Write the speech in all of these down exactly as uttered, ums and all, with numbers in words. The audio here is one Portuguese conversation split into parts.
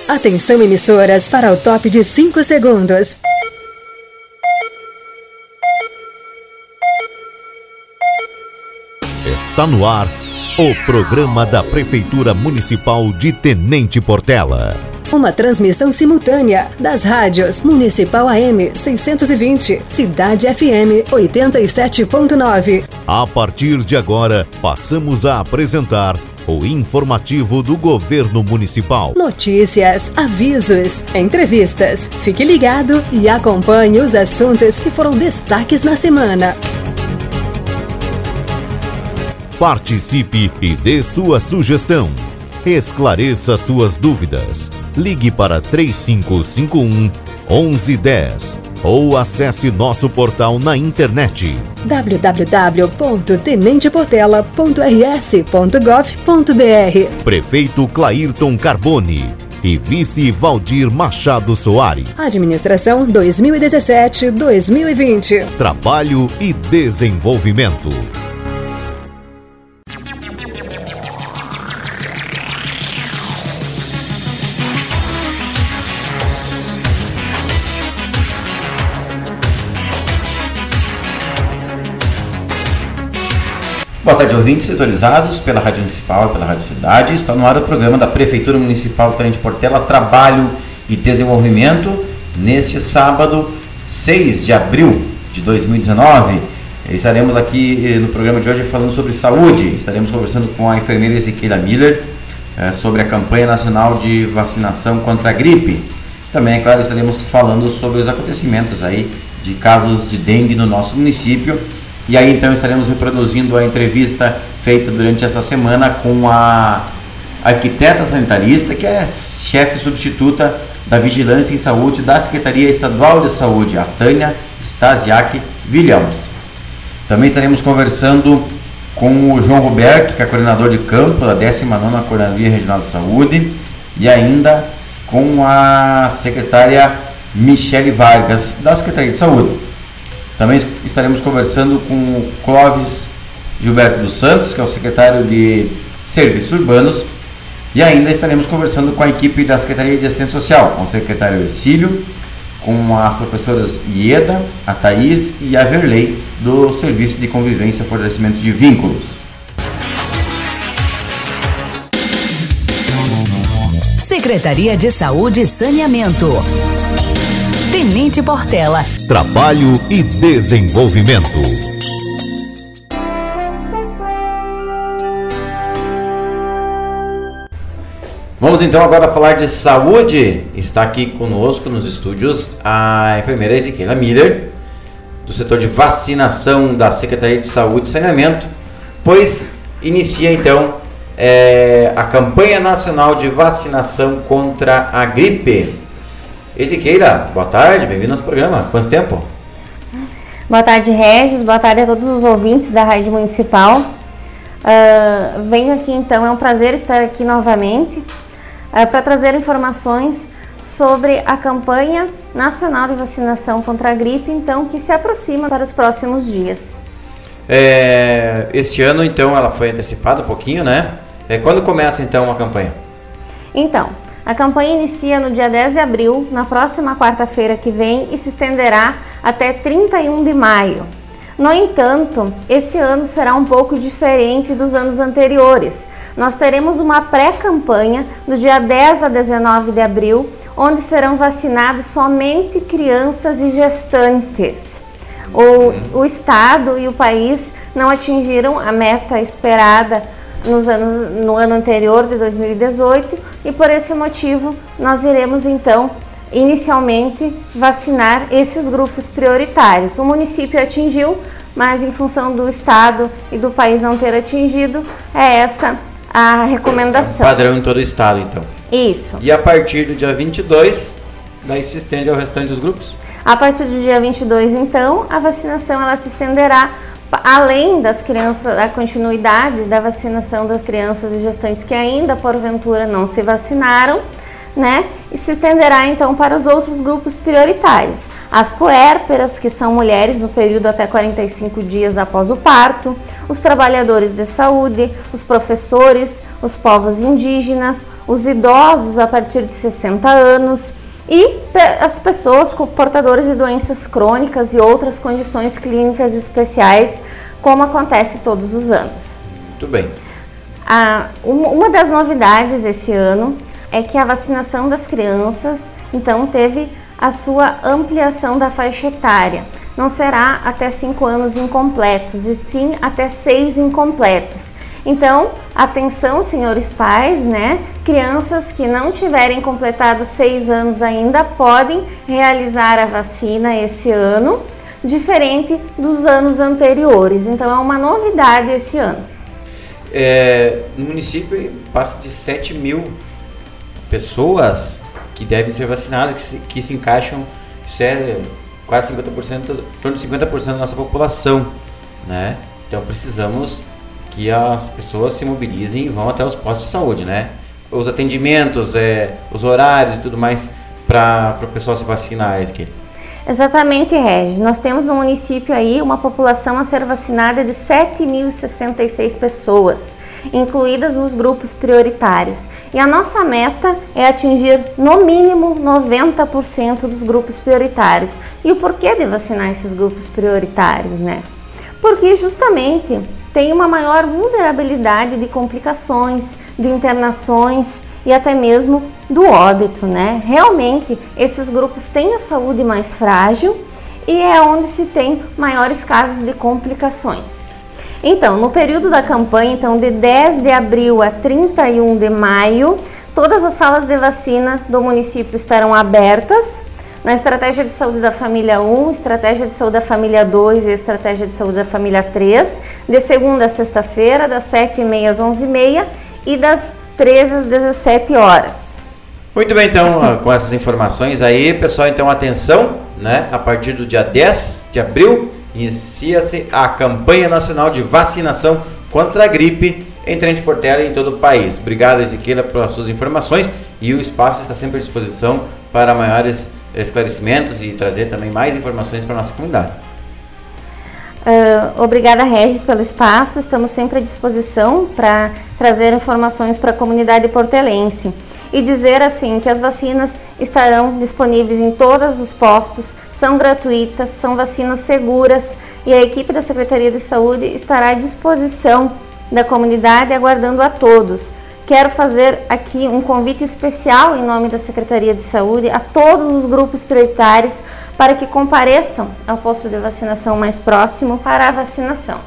Atenção, emissoras, para o top de cinco segundos. Está no ar o programa da Prefeitura Municipal de Tenente Portela. Uma transmissão simultânea das rádios Municipal A M seiscentos e vinte, Cidade F M oitenta e sete ponto nove. A partir de agora, passamos a apresentar o informativo do Governo Municipal. Notícias, avisos, entrevistas. Fique ligado e acompanhe os assuntos que foram destaques na semana. Participe e dê sua sugestão. Esclareça suas dúvidas. Ligue para três cinco cinco um, um um um zero ou acesse nosso portal na internet w w w ponto tenente portela ponto r s ponto gov ponto b r. Prefeito Clairton Carboni e Vice Valdir Machado Soares. Administração dois mil e dezessete a dois mil e vinte. Trabalho e desenvolvimento. Boa tarde, ouvintes sintonizados pela Rádio Municipal e pela Rádio Cidade. Está no ar o programa da Prefeitura Municipal de Tenente Portela, Trabalho e Desenvolvimento, neste sábado, seis de abril de dois mil e dezenove. Estaremos aqui no programa de hoje falando sobre saúde. Estaremos conversando com a enfermeira Ezequiela Miller eh, sobre a campanha nacional de vacinação contra a gripe. Também, é claro, estaremos falando sobre os acontecimentos aí de casos de dengue no nosso município. E aí então estaremos reproduzindo a entrevista feita durante essa semana com a arquiteta sanitarista, que é chefe substituta da Vigilância em Saúde da Secretaria Estadual de Saúde, a Tânia Stasiak Williams. Também estaremos conversando com o João Roberto, que é coordenador de campo da décima nona Coordenadoria Regional de Saúde, e ainda com a secretária Michele Vargas, da Secretaria de Saúde. Também estaremos conversando com o Clóvis Gilberto dos Santos, que é o secretário de Serviços Urbanos, e ainda estaremos conversando com a equipe da Secretaria de Assistência Social, com o secretário Ercílio, com as professoras Ieda, a Thaís e a Verley, do Serviço de Convivência e Fortalecimento de Vínculos. Secretaria de Saúde e Saneamento. Tenente Portela. Trabalho e desenvolvimento. Vamos então agora falar de saúde. Está aqui conosco nos estúdios a enfermeira Ezequiela Miller, do setor de vacinação da Secretaria de Saúde e Saneamento, pois inicia então é, a campanha nacional de vacinação contra a gripe. Ezequiela, boa tarde, bem-vindo ao nosso programa. Quanto tempo? Boa tarde, Regis. Boa tarde a todos os ouvintes da Rádio Municipal. Uh, venho aqui então, é um prazer estar aqui novamente uh, para trazer informações sobre a campanha nacional de vacinação contra a gripe, então, que se aproxima para os próximos dias. É, esse ano, então, ela foi antecipada um pouquinho, né? É, quando começa, então, a campanha? Então, a campanha inicia no dia dez de abril, na próxima quarta-feira que vem, e se estenderá até trinta e um de maio. No entanto, esse ano será um pouco diferente dos anos anteriores. Nós teremos uma pré-campanha do dia dez a dezenove de abril, onde serão vacinados somente crianças e gestantes. O, o Estado e o país não atingiram a meta esperada Nos anos, no ano anterior de dois mil e dezoito, e por esse motivo nós iremos então inicialmente vacinar esses grupos prioritários. O município atingiu, mas em função do estado e do país não ter atingido, é essa a recomendação. É padrão em todo o estado, então. Isso. E a partir do dia vinte e dois, daí se estende ao restante dos grupos? A partir do dia vinte e dois, então, a vacinação ela se estenderá além das crianças, a continuidade da vacinação das crianças e gestantes que ainda porventura não se vacinaram. né? E se estenderá então para os outros grupos prioritários. As puérperas, que são mulheres no período até quarenta e cinco dias após o parto, os trabalhadores de saúde, os professores, os povos indígenas, os idosos a partir de sessenta anos e as pessoas portadoras de doenças crônicas e outras condições clínicas especiais, como acontece todos os anos. Muito bem. Ah, uma das novidades esse ano é que a vacinação das crianças, então, teve a sua ampliação da faixa etária. Não será até cinco anos incompletos, e sim até seis incompletos. Então, atenção, senhores pais, né? Crianças que não tiverem completado seis anos ainda podem realizar a vacina esse ano, diferente dos anos anteriores. Então, é uma novidade esse ano. É, no município passa de sete mil pessoas que devem ser vacinadas, que se, que se encaixam, isso é quase cinquenta por cento, em torno de cinquenta por cento da nossa população, né? Então precisamos que as pessoas se mobilizem e vão até os postos de saúde, né? Os atendimentos, é, os horários e tudo mais para o pessoal se vacinar, Ezequiel. Exatamente, Regi. Nós temos no município aí uma população a ser vacinada de sete mil e sessenta e seis pessoas, incluídas nos grupos prioritários. E a nossa meta é atingir no mínimo noventa por cento dos grupos prioritários. E o porquê de vacinar esses grupos prioritários, né? Porque justamente tem uma maior vulnerabilidade de complicações, de internações e até mesmo do óbito, né? Realmente, esses grupos têm a saúde mais frágil e é onde se tem maiores casos de complicações. Então, no período da campanha, então, de dez de abril a trinta e um de maio, todas as salas de vacina do município estarão abertas. Na estratégia de saúde da família um, estratégia de saúde da família dois e estratégia de saúde da família três, de segunda a sexta-feira, das sete e meia às onze e meia e das treze às dezessete horas. Muito bem, então, com essas informações aí, pessoal, então, atenção, né? A partir do dia dez de abril, inicia-se a campanha nacional de vacinação contra a gripe em Tenente Portela e em todo o país. Obrigado, Ezequiel, pelas suas informações, e o espaço está sempre à disposição para maiores esclarecimentos e trazer também mais informações para a nossa comunidade. Uh, obrigada, Regis, pelo espaço. Estamos sempre à disposição para trazer informações para a comunidade portelense. E dizer assim que as vacinas estarão disponíveis em todos os postos, são gratuitas, são vacinas seguras e a equipe da Secretaria de Saúde estará à disposição da comunidade, aguardando a todos. Quero fazer aqui um convite especial em nome da Secretaria de Saúde a todos os grupos prioritários para que compareçam ao posto de vacinação mais próximo para a vacinação.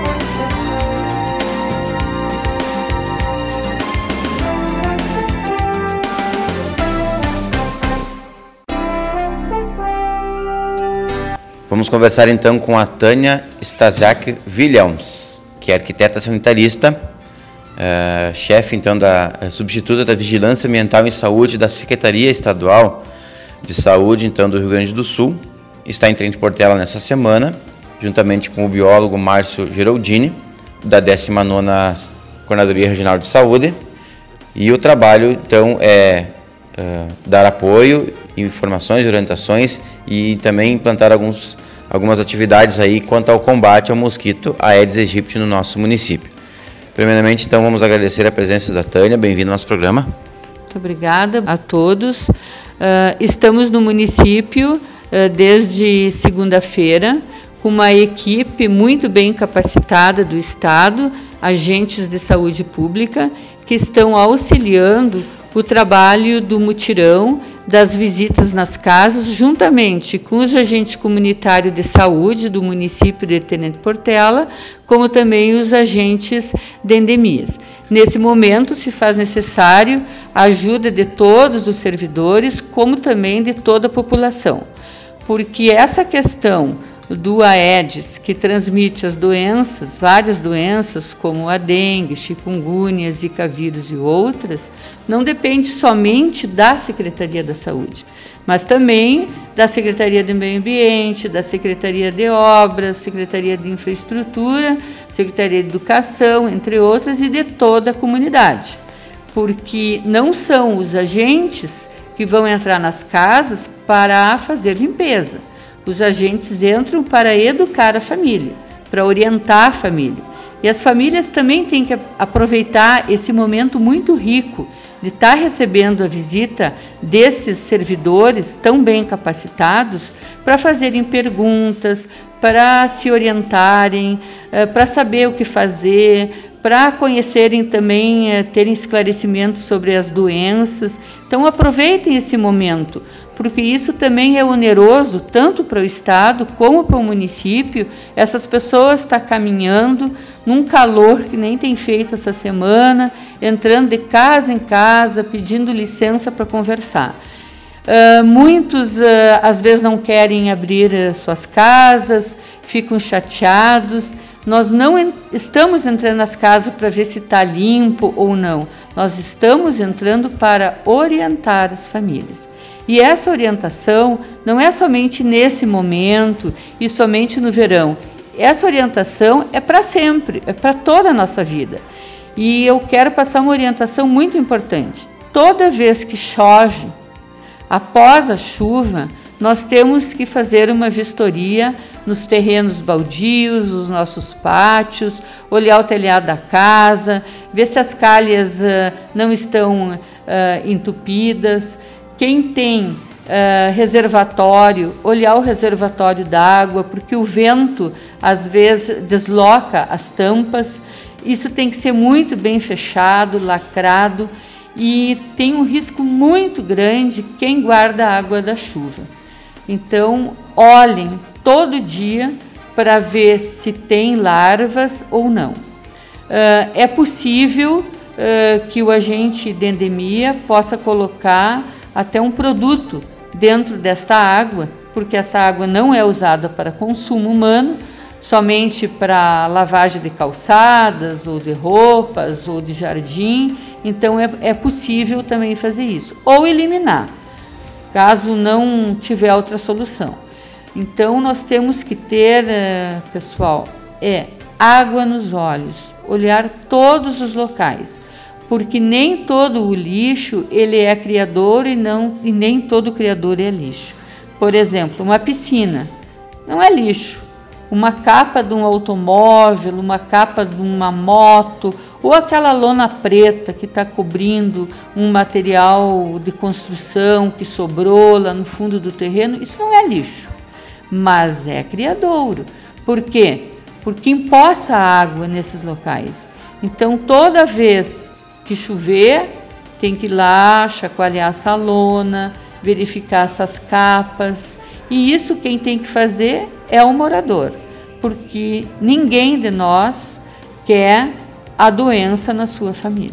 Vamos conversar então com a Tânia Stasiak Williams, que é arquiteta sanitarista, uh, chefe então da uh, substituta da Vigilância Ambiental em Saúde da Secretaria Estadual de Saúde então do Rio Grande do Sul. Está em Tenente Portela nessa semana, juntamente com o biólogo Márcio Geraldini, da décima nona Coordenadoria Regional de Saúde. E o trabalho então é uh, dar apoio, informações, orientações e também implantar alguns, algumas atividades aí quanto ao combate ao mosquito Aedes aegypti no nosso município. Primeiramente, então, vamos agradecer a presença da Tânia. Bem-vinda ao nosso programa. Muito obrigada a todos. Uh, estamos no município uh, desde segunda-feira com uma equipe muito bem capacitada do Estado, agentes de saúde pública, que estão auxiliando o trabalho do mutirão, das visitas nas casas, juntamente com os agentes comunitários de saúde do município de Tenente Portela, como também os agentes de endemias. Nesse momento, se faz necessário a ajuda de todos os servidores, como também de toda a população, porque essa questão do Aedes, que transmite as doenças, várias doenças, como a dengue, chikungunya, zika vírus e outras, não depende somente da Secretaria da Saúde, mas também da Secretaria do Meio Ambiente, da Secretaria de Obras, Secretaria de Infraestrutura, Secretaria de Educação, entre outras, e de toda a comunidade. porque não são os agentes que vão entrar nas casas para fazer limpeza. Os agentes entram para educar a família, para orientar a família. E as famílias também têm que aproveitar esse momento muito rico de estar recebendo a visita desses servidores tão bem capacitados para fazerem perguntas, para se orientarem, para saber o que fazer, para conhecerem também, terem esclarecimentos sobre as doenças. Então aproveitem esse momento, porque isso também é oneroso tanto para o Estado como para o município. Essas pessoas estão caminhando num calor que nem tem feito essa semana, entrando de casa em casa, pedindo licença para conversar. Uh, muitos, uh, às vezes, não querem abrir uh, suas casas, ficam chateados. Nós não en- estamos entrando nas casas para ver se está limpo ou não. Nós estamos entrando para orientar as famílias. E essa orientação não é somente nesse momento e somente no verão. Essa orientação é para sempre, é para toda a nossa vida. E eu quero passar uma orientação muito importante. Toda vez que chove, após a chuva, nós temos que fazer uma vistoria nos terrenos baldios, nos nossos pátios, olhar o telhado da casa, ver se as calhas uh, não estão uh, entupidas. Quem tem uh, reservatório, olhar o reservatório d'água, porque o vento às vezes desloca as tampas. Isso tem que ser muito bem fechado, lacrado, e tem um risco muito grande quem guarda a água da chuva. Então, olhem todo dia para ver se tem larvas ou não. Uh, é possível uh, que o agente de endemia possa colocar até um produto dentro desta água, porque essa água não é usada para consumo humano, somente para lavagem de calçadas, ou de roupas, ou de jardim. Então é, é possível também fazer isso, ou eliminar, caso não tiver outra solução. Então nós temos que ter, pessoal, é água nos olhos, olhar todos os locais, porque nem todo o lixo ele é criador e, não, e nem todo criador é lixo. Por exemplo, uma piscina não é lixo. Uma capa de um automóvel, uma capa de uma moto, ou aquela lona preta que está cobrindo um material de construção que sobrou lá no fundo do terreno, isso não é lixo, mas é criadouro. Por quê? Porque empoça a água nesses locais. Então, toda vez que chover, tem que ir lá chacoalhar essa lona, verificar essas capas, e isso quem tem que fazer é o morador, porque ninguém de nós quer a doença na sua família.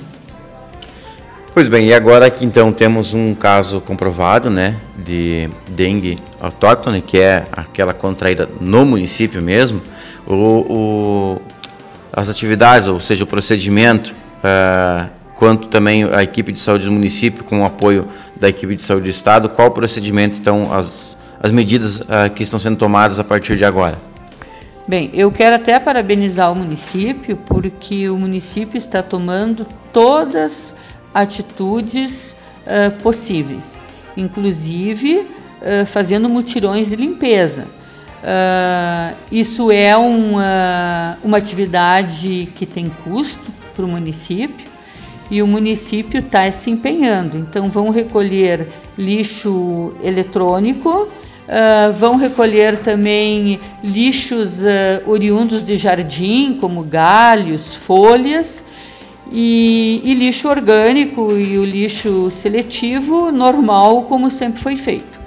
Pois bem, e agora que então temos um caso comprovado, né, de dengue autóctone, que é aquela contraída no município mesmo, o, o, as atividades, ou seja, o procedimento, uh, quanto também a equipe de saúde do município, com o apoio da equipe de saúde do estado, qual o procedimento, então, as, as medidas uh, que estão sendo tomadas a partir de agora? Bem, eu quero até parabenizar o município, porque o município está tomando todas as atitudes uh, possíveis, inclusive uh, fazendo mutirões de limpeza. Uh, isso é uma, uma atividade que tem custo para o município, e o município está se empenhando. Então, vão recolher lixo eletrônico, Uh, vão recolher também lixos uh, oriundos de jardim, como galhos, folhas, e, e lixo orgânico e o lixo seletivo normal, como sempre foi feito.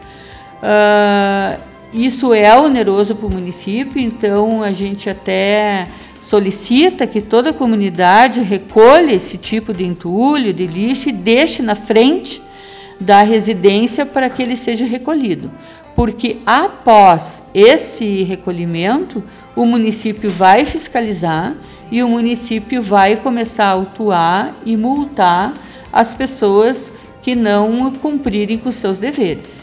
Uh, isso é oneroso para o município, então a gente até solicita que toda a comunidade recolha esse tipo de entulho, de lixo, e deixe na frente da residência para que ele seja recolhido. Porque após esse recolhimento, o município vai fiscalizar e o município vai começar a autuar e multar as pessoas que não cumprirem com seus deveres.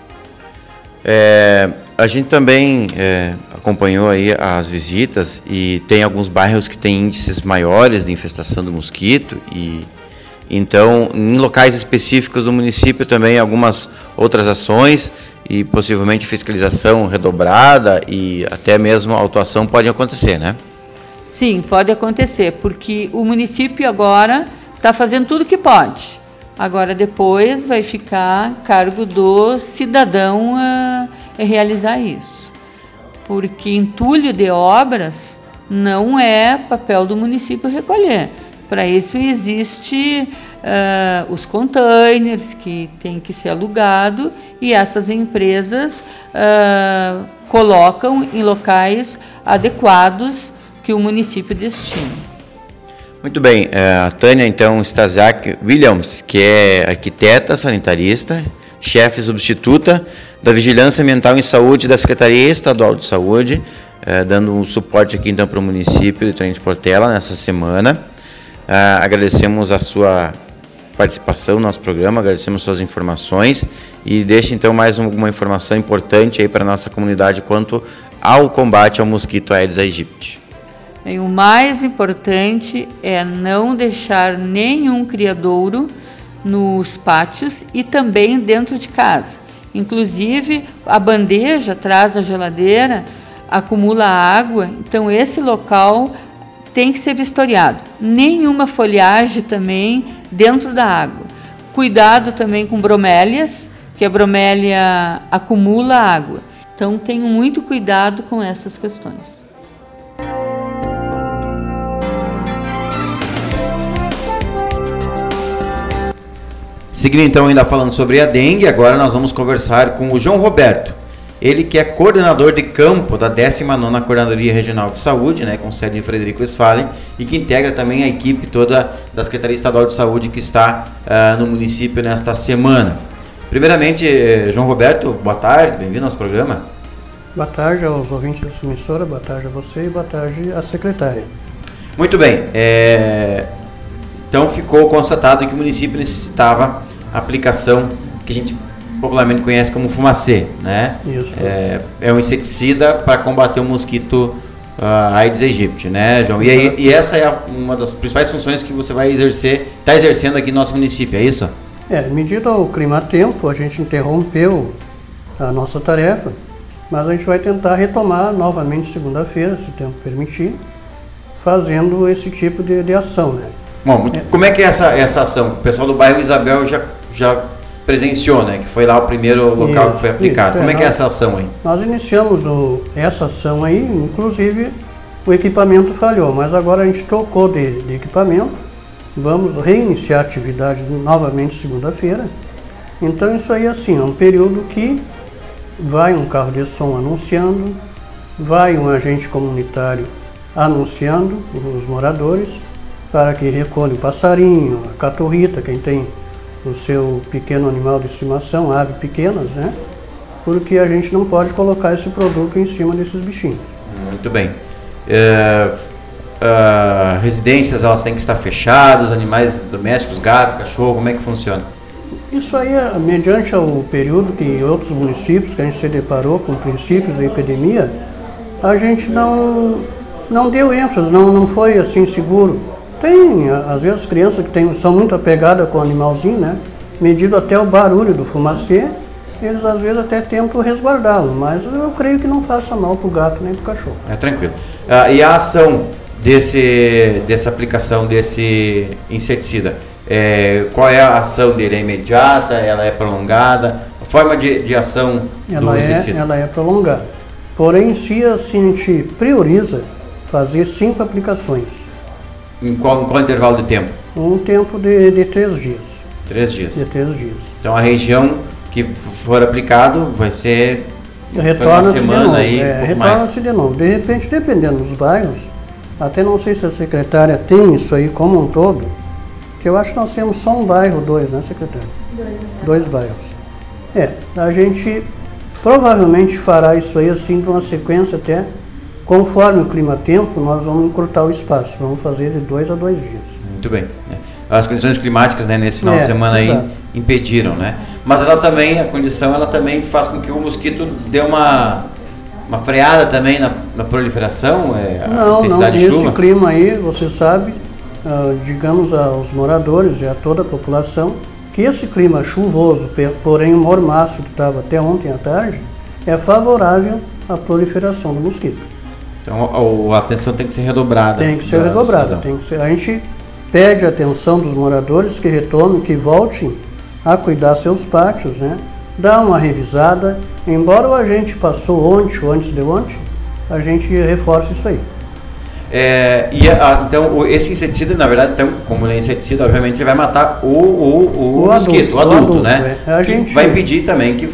É, a gente também é, acompanhou aí as visitas, e tem alguns bairros que têm índices maiores de infestação do mosquito, e, Então, em locais específicos do município também algumas outras ações e possivelmente fiscalização redobrada e até mesmo autuação pode acontecer, né? Sim, pode acontecer, porque o município agora está fazendo tudo que pode. Agora depois vai ficar a cargo do cidadão uh, realizar isso. Porque entulho de obras não é papel do município recolher. Para isso existe uh, os containers que tem que ser alugado e essas empresas uh, colocam em locais adequados que o município destina. Muito bem, a Tânia então Stasiak Williams, que é arquiteta sanitarista, chefe substituta da Vigilância Ambiental em Saúde da Secretaria Estadual de Saúde, eh, dando um suporte aqui então para o município de Tenente Portela nessa semana. Ah, agradecemos a sua participação no nosso programa, agradecemos suas informações e deixa então mais uma informação importante aí para a nossa comunidade quanto ao combate ao mosquito Aedes aegypti. Bem, o mais importante é não deixar nenhum criadouro nos pátios e também dentro de casa. Inclusive, a bandeja atrás da geladeira acumula água, então esse local tem que ser vistoriado. Nenhuma folhagem também dentro da água. Cuidado também com bromélias, que a bromélia acumula água. Então, tenham muito cuidado com essas questões. Seguindo então ainda falando sobre a dengue, agora nós vamos conversar com o João Roberto, ele que é coordenador de campo da décima nona Coordenadoria Regional de Saúde, né, com sede em Frederico Westphalen, e que integra também a equipe toda da Secretaria Estadual de Saúde que está uh, no município nesta semana. Primeiramente, João Roberto, boa tarde, bem-vindo ao nosso programa. Boa tarde aos ouvintes da emissora, boa tarde a você e boa tarde à secretária. Muito bem, é... então ficou constatado que o município necessitava a aplicação que a gente popularmente conhece como fumacê, né? Isso. É, é um inseticida para combater o mosquito uh, Aedes aegypti, né, João? E, aí, e essa é a, uma das principais funções que você vai exercer, está exercendo aqui no nosso município, é isso? É, medido ao clima-tempo, a gente interrompeu a nossa tarefa, mas a gente vai tentar retomar novamente segunda-feira, se o tempo permitir, fazendo esse tipo de, de ação, né? Bom, muito, é. Como é que é essa, essa ação? O pessoal do bairro Isabel já, já presenciou, né? Que foi lá o primeiro local isso, que foi aplicado. Isso, Como é, é que é essa ação aí? Nós iniciamos o, essa ação aí, inclusive o equipamento falhou, mas agora a gente trocou de, de equipamento, vamos reiniciar a atividade novamente segunda-feira. Então isso aí assim, é um período que vai um carro de som anunciando, vai um agente comunitário anunciando os moradores, para que recolha o passarinho, a caturrita, quem tem o seu pequeno animal de estimação, aves pequenas, né? Porque a gente não pode colocar esse produto em cima desses bichinhos. Muito bem. É, uh, residências, elas têm que estar fechadas, animais domésticos, gato, cachorro, como é que funciona? Isso aí é mediante o período que em outros municípios que a gente se deparou com princípios da epidemia, a gente não, não deu ênfase, não, não foi assim seguro. Tem, às vezes, crianças que tem, são muito apegadas com o animalzinho, né? Medido até o barulho do fumacê, eles às vezes até tentam resguardá-lo, mas eu creio que não faça mal para o gato nem para o cachorro. É tranquilo. Ah, e a ação desse, dessa aplicação desse inseticida, é, qual é a ação dele? É imediata? Ela é prolongada? A forma de, de ação ela do é, inseticida? Ela é prolongada. Porém, em si, assim, a gente prioriza fazer cinco aplicações. Em qual, em qual intervalo de tempo? Um tempo de, de três dias. Três dias. De três dias. Então a região que for aplicado vai ser retorna-se de novo. Aí, é, um retorna-se de novo. De repente, dependendo dos bairros, até não sei se a secretária tem isso aí como um todo, que eu acho que nós temos só um bairro, dois, né, secretária? Dois. Dois bairros. É, a gente provavelmente fará isso aí assim, para uma sequência até. Conforme o clima-tempo, nós vamos encurtar o espaço, vamos fazer de dois a dois dias. Muito bem. As condições climáticas, né, nesse final é, de semana aí exato. impediram, né? Mas ela também, a condição, ela também faz com que o mosquito dê uma, uma freada também na, na proliferação, é, não, a intensidade não, de chuva? Esse clima aí, você sabe, uh, digamos, aos moradores e a toda a população que esse clima chuvoso, porém o mormaço que estava até ontem à tarde, é favorável à proliferação do mosquito. Então a atenção tem que ser redobrada. Tem que ser redobrada. Tem que ser, a gente pede a atenção dos moradores que retomem, que voltem a cuidar seus pátios, né? Dá uma revisada. Embora o agente passou ontem ou antes de ontem, a gente reforça isso aí. É, e a, então esse inseticida, na verdade, então, como ele é inseticida, obviamente ele vai matar o, o, o, o mosquito, adulto, o adulto, o adulto né? É. A gente vai impedir também que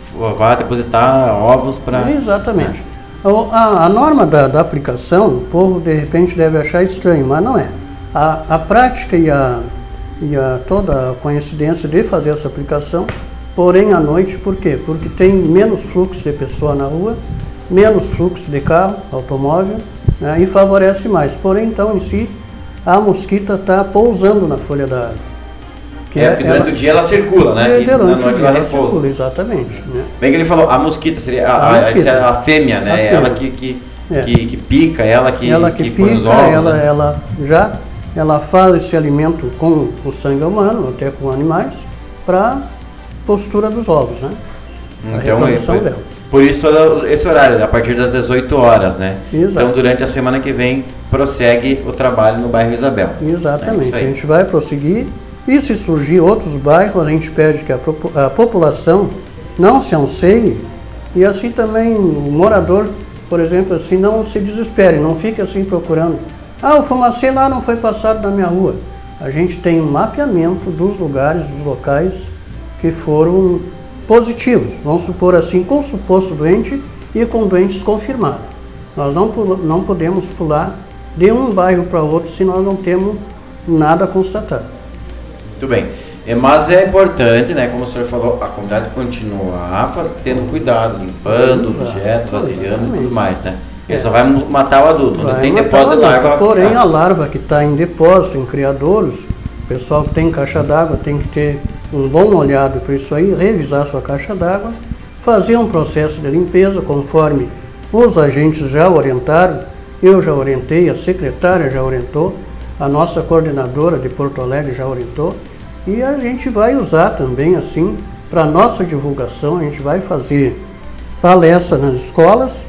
vá depositar ovos para... Exatamente. É. A, a norma da, da aplicação, o povo de repente deve achar estranho, mas não é. A, a prática e, a, e a, toda a coincidência de fazer essa aplicação, porém à noite, por quê? Porque tem menos fluxo de pessoa na rua, menos fluxo de carro, automóvel, né, e favorece mais. Porém, então, em si, a mosquita está pousando na folha da árvore. Que é, porque durante ela, o dia ela circula, né? E durante o dia ela, ela circula, exatamente. Né? Bem que ele falou, a mosquita seria a, a, mosquita. a fêmea, né? A fêmea. Ela que, que, é. que, que pica, ela que, ela que, que pica, põe os ovos. Ela, né? ela já ela faz esse alimento com o sangue humano, até com animais, para postura dos ovos, né? Então, a reprodução dela. Por isso esse horário, a partir das dezoito horas, né? Exato. Então durante a semana que vem prossegue o trabalho no bairro Isabel. Exatamente, é a gente vai prosseguir e se surgir outros bairros, a gente pede que a, a população não se anseie e assim também o morador, por exemplo, assim, não se desespere, não fique assim procurando. Ah, o fumacê lá não foi passado na minha rua. A gente tem um mapeamento dos lugares, dos locais que foram positivos, vamos supor assim, com o suposto doente e com doentes confirmados. Nós não, não podemos pular de um bairro para outro se nós não temos nada constatado. Muito bem, mas é importante, né, como o senhor falou, a comunidade continuar faz, tendo cuidado, limpando os objetos, vasilhando e tudo mais, né? Ele é. só vai matar o adulto, vai não tem depósito de larva. Porém, a larva que está em depósito, em criadouros, o pessoal que tem caixa d'água tem que ter um bom olhado para isso aí, revisar sua caixa d'água, fazer um processo de limpeza conforme os agentes já orientaram, eu já orientei, a secretária já orientou, a nossa coordenadora de Porto Alegre já orientou, e a gente vai usar também assim, para nossa divulgação, a gente vai fazer palestra nas escolas,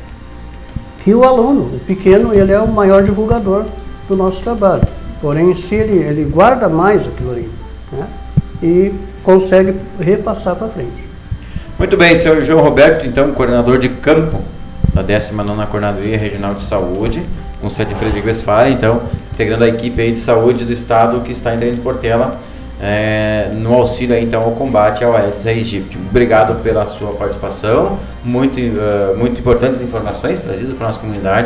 que o aluno, o pequeno, ele é o maior divulgador do nosso trabalho, porém se ele, ele guarda mais aquilo ali, né? E consegue repassar para frente. Muito bem, senhor João Roberto, então, coordenador de campo da décima nona Coordenadoria Regional de Saúde, com sede em Frederico Westphalen, então, integrando a equipe aí de saúde do estado que está em Tenente Portela, é, no auxílio aí, então, ao combate ao Aedes aegypti. Obrigado pela sua participação, muito, uh, muito importantes informações trazidas para a nossa comunidade.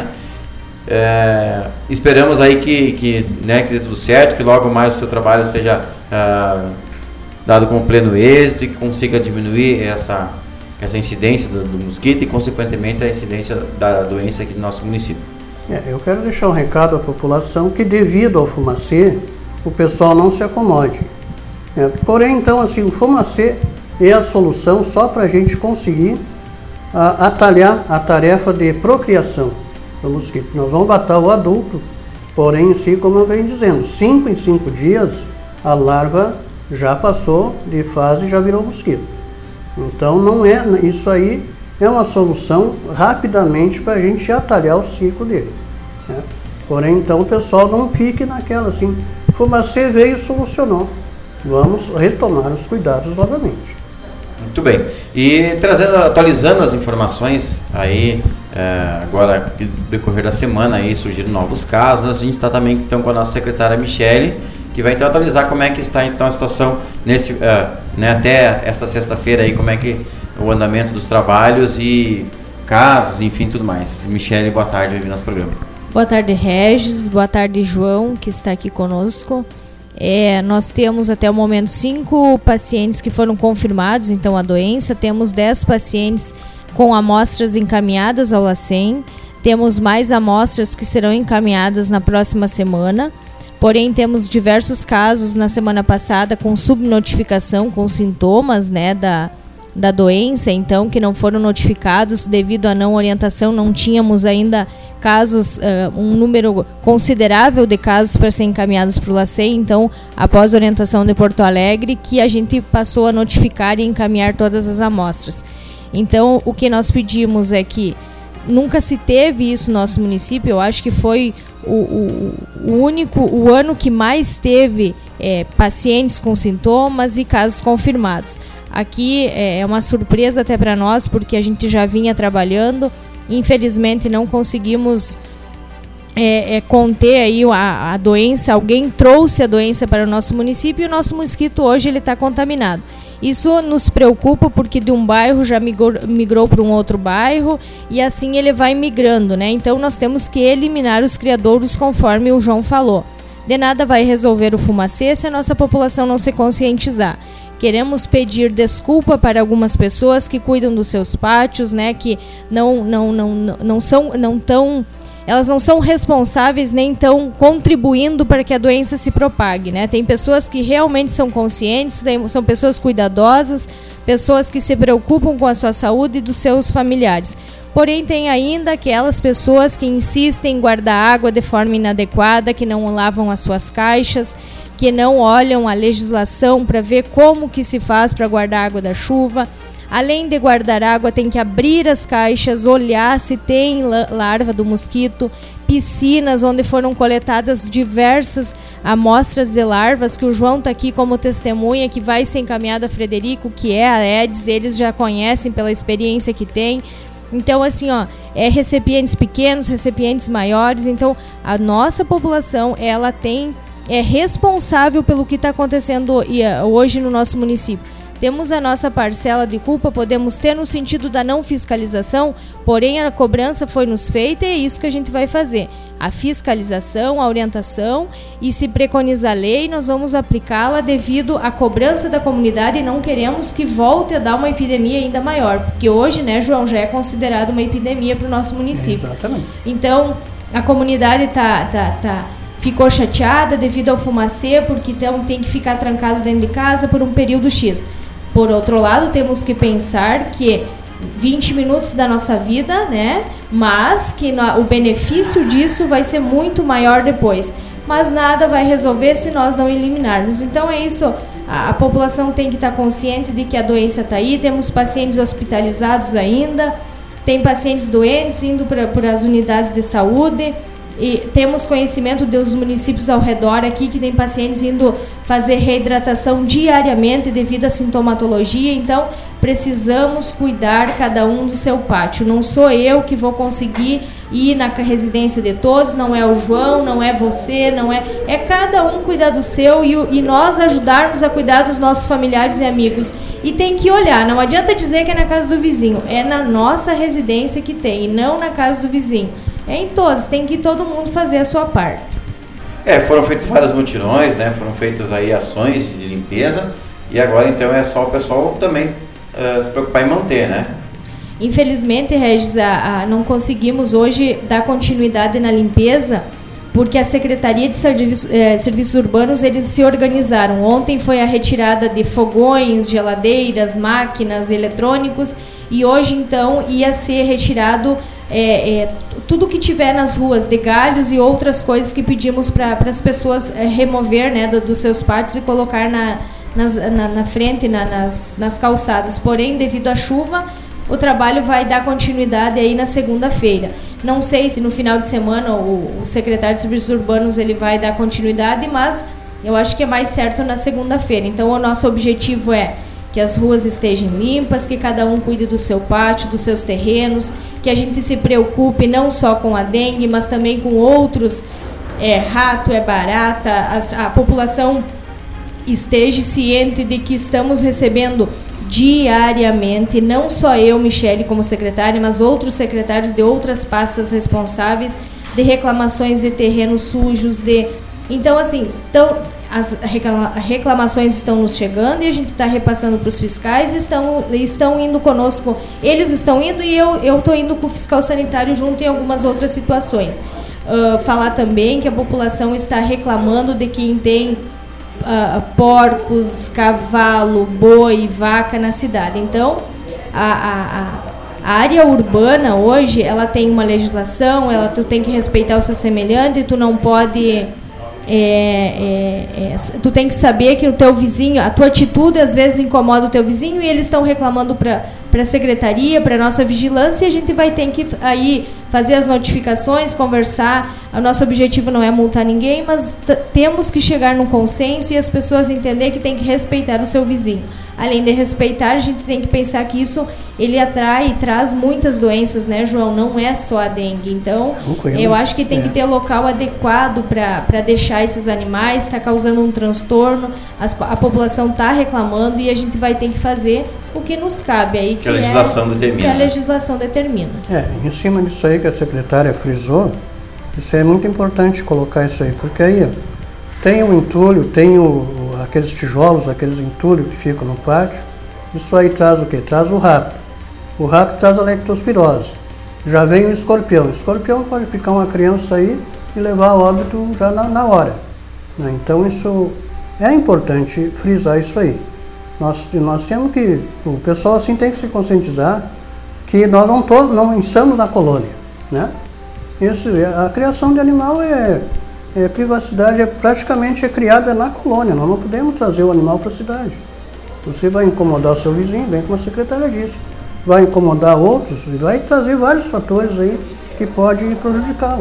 É, esperamos aí que, que, né, que dê tudo certo, que logo mais o seu trabalho seja uh, dado com pleno êxito e que consiga diminuir essa, essa incidência do, do mosquito e, consequentemente, a incidência da doença aqui no nosso município. É, eu quero deixar um recado à população que, devido ao fumacê, o pessoal não se acomode. É, porém, então, assim, o fumacê é a solução só para a gente conseguir a, atalhar a tarefa de procriação do mosquito. Nós vamos matar o adulto, porém, assim, como eu venho dizendo, cinco em cinco dias a larva já passou de fase e já virou mosquito. Então, não é, isso aí é uma solução rapidamente para a gente atalhar o ciclo dele, né? Porém, então, o pessoal não fique naquela assim, fumacê veio e solucionou. Vamos retomar os cuidados novamente. Muito bem. E trazendo, atualizando as informações aí, é, agora no decorrer da semana aí surgiram novos casos, a gente está também então com a nossa secretária Michele, que vai então atualizar como é que está então a situação neste, uh, né, até esta sexta-feira aí, como é que o andamento dos trabalhos e casos, enfim, tudo mais. Michele, boa tarde, bem-vindo ao nosso programa. Boa tarde, Regis, boa tarde, João, que está aqui conosco. É, nós temos até o momento cinco pacientes que foram confirmados, então, a doença, temos dez pacientes com amostras encaminhadas ao LACEN, temos mais amostras que serão encaminhadas na próxima semana. Porém, temos diversos casos na semana passada com subnotificação, com sintomas, né, da, da doença, então, que não foram notificados devido à não orientação, não tínhamos ainda casos, uh, um número considerável de casos para serem encaminhados para o LACEN, então, após a orientação de Porto Alegre, que a gente passou a notificar e encaminhar todas as amostras. Então, o que nós pedimos é que nunca se teve isso no nosso município, eu acho que foi o, o, o único, o ano que mais teve é, pacientes com sintomas e casos confirmados. Aqui é uma surpresa até para nós, porque a gente já vinha trabalhando, infelizmente não conseguimos é, é, conter aí a, a doença, alguém trouxe a doença para o nosso município e o nosso mosquito hoje ele está contaminado. Isso nos preocupa porque de um bairro já migrou, migrou para um outro bairro e assim ele vai migrando, né? Então nós temos que eliminar os criadouros conforme o João falou. De nada vai resolver o fumacê se a nossa população não se conscientizar. Queremos pedir desculpa para algumas pessoas que cuidam dos seus pátios, né? Que não, não, não, não, não são, não tão... Elas não são responsáveis nem estão contribuindo para que a doença se propague, né? Tem pessoas que realmente são conscientes, tem, são pessoas cuidadosas, pessoas que se preocupam com a sua saúde e dos seus familiares. Porém, tem ainda aquelas pessoas que insistem em guardar água de forma inadequada, que não lavam as suas caixas, que não olham a legislação para ver como que se faz para guardar água da chuva. Além de guardar água, tem que abrir as caixas, olhar se tem larva do mosquito, piscinas onde foram coletadas diversas amostras de larvas, que o João está aqui como testemunha, que vai ser encaminhado a Frederico, que é a E D S, eles já conhecem pela experiência que tem. Então, assim, ó, é recipientes pequenos, recipientes maiores, então a nossa população, ela tem, é responsável pelo que está acontecendo hoje no nosso município. Temos a nossa parcela de culpa, podemos ter no sentido da não fiscalização, porém a cobrança foi nos feita e é isso que a gente vai fazer. A fiscalização, a orientação, e se preconizar a lei, nós vamos aplicá-la devido à cobrança da comunidade e não queremos que volte a dar uma epidemia ainda maior, porque hoje, né, João, já é considerado uma epidemia para o nosso município. Exatamente. Então, a comunidade tá, tá, tá, ficou chateada devido ao fumacê, porque então tem que ficar trancado dentro de casa por um período X. Por outro lado, temos que pensar que vinte minutos da nossa vida, né? Mas que no, o benefício disso vai ser muito maior depois. Mas nada vai resolver se nós não eliminarmos. Então é isso, a, a população tem que estar consciente de que a doença está aí, temos pacientes hospitalizados ainda, tem pacientes doentes indo para as unidades de saúde, e temos conhecimento dos municípios ao redor aqui que tem pacientes indo fazer reidratação diariamente devido à sintomatologia, então precisamos cuidar cada um do seu pátio. Não sou eu que vou conseguir ir na residência de todos, não é o João, não é você, não é... É cada um cuidar do seu e, e nós ajudarmos a cuidar dos nossos familiares e amigos. E tem que olhar, não adianta dizer que é na casa do vizinho, é na nossa residência que tem e não na casa do vizinho. É em todos, tem que todo mundo fazer a sua parte. É, foram feitos vários mutirões, né? Foram feitas aí ações de limpeza e agora então é só o pessoal também uh, se preocupar em manter, né? Infelizmente, Regis, a, a, não conseguimos hoje dar continuidade na limpeza porque a Secretaria de Serviços, eh, Serviços Urbanos, eles se organizaram. Ontem foi a retirada de fogões, geladeiras, máquinas, eletrônicos e hoje então ia ser retirado É, é, tudo que tiver nas ruas de galhos e outras coisas que pedimos para as pessoas é, remover, né, do, dos seus pátios e colocar na, nas, na, na frente, na, nas, nas calçadas. Porém, devido à chuva, o trabalho vai dar continuidade aí na segunda-feira. Não sei se no final de semana o, o secretário de Serviços Urbanos ele vai dar continuidade, mas eu acho que é mais certo na segunda-feira. Então, o nosso objetivo é que as ruas estejam limpas, que cada um cuide do seu pátio, dos seus terrenos, que a gente se preocupe não só com a dengue, mas também com outros, é, rato, é barata, a, a população esteja ciente de que estamos recebendo diariamente, não só eu, Michele, como secretária, mas outros secretários de outras pastas responsáveis de reclamações de terrenos sujos, de... Então, assim, então, as reclamações estão nos chegando e a gente está repassando para os fiscais, estão, estão indo conosco, eles estão indo e eu estou indo com o fiscal sanitário junto em algumas outras situações. Uh, falar também que a população está reclamando de quem tem uh, porcos, cavalo, boi, vaca na cidade. Então, a, a, a área urbana hoje, ela tem uma legislação, ela, tu tem que respeitar o seu semelhante, tu não pode... É, é, é, tu tem que saber que o teu vizinho, a tua atitude às vezes incomoda o teu vizinho e eles estão reclamando para para a secretaria, para a nossa vigilância, e a gente vai ter que aí fazer as notificações, conversar. O nosso objetivo não é multar ninguém, mas temos que chegar num consenso e as pessoas entender que tem que respeitar o seu vizinho. Além de respeitar, a gente tem que pensar que isso ele atrai e traz muitas doenças, né, João? Não é só a dengue. Então, eu acho que tem é. que ter local adequado para deixar esses animais, está causando um transtorno, as, a população está reclamando e a gente vai ter que fazer o que nos cabe aí, que, que a legislação é, determina. Que a legislação determina. É, em cima disso aí que a secretária frisou, isso é muito importante colocar isso aí, porque aí ó, tem o entulho, tem o, aqueles tijolos, aqueles entulhos que ficam no pátio, isso aí traz o quê? Traz o rato. O rato traz a leptospirose. Já vem o escorpião. O escorpião pode picar uma criança aí e levar a óbito já na, na hora. Né? Então isso é importante frisar isso aí. Nós, nós temos que, o pessoal assim tem que se conscientizar que nós não, to, não estamos na colônia. Né? Isso, a criação de animal é, é privacidade, é praticamente é criada na colônia. Nós não podemos trazer o animal para a cidade. Você vai incomodar o seu vizinho, bem como a secretária disse. Vai incomodar outros e vai trazer vários fatores aí que podem prejudicá-lo.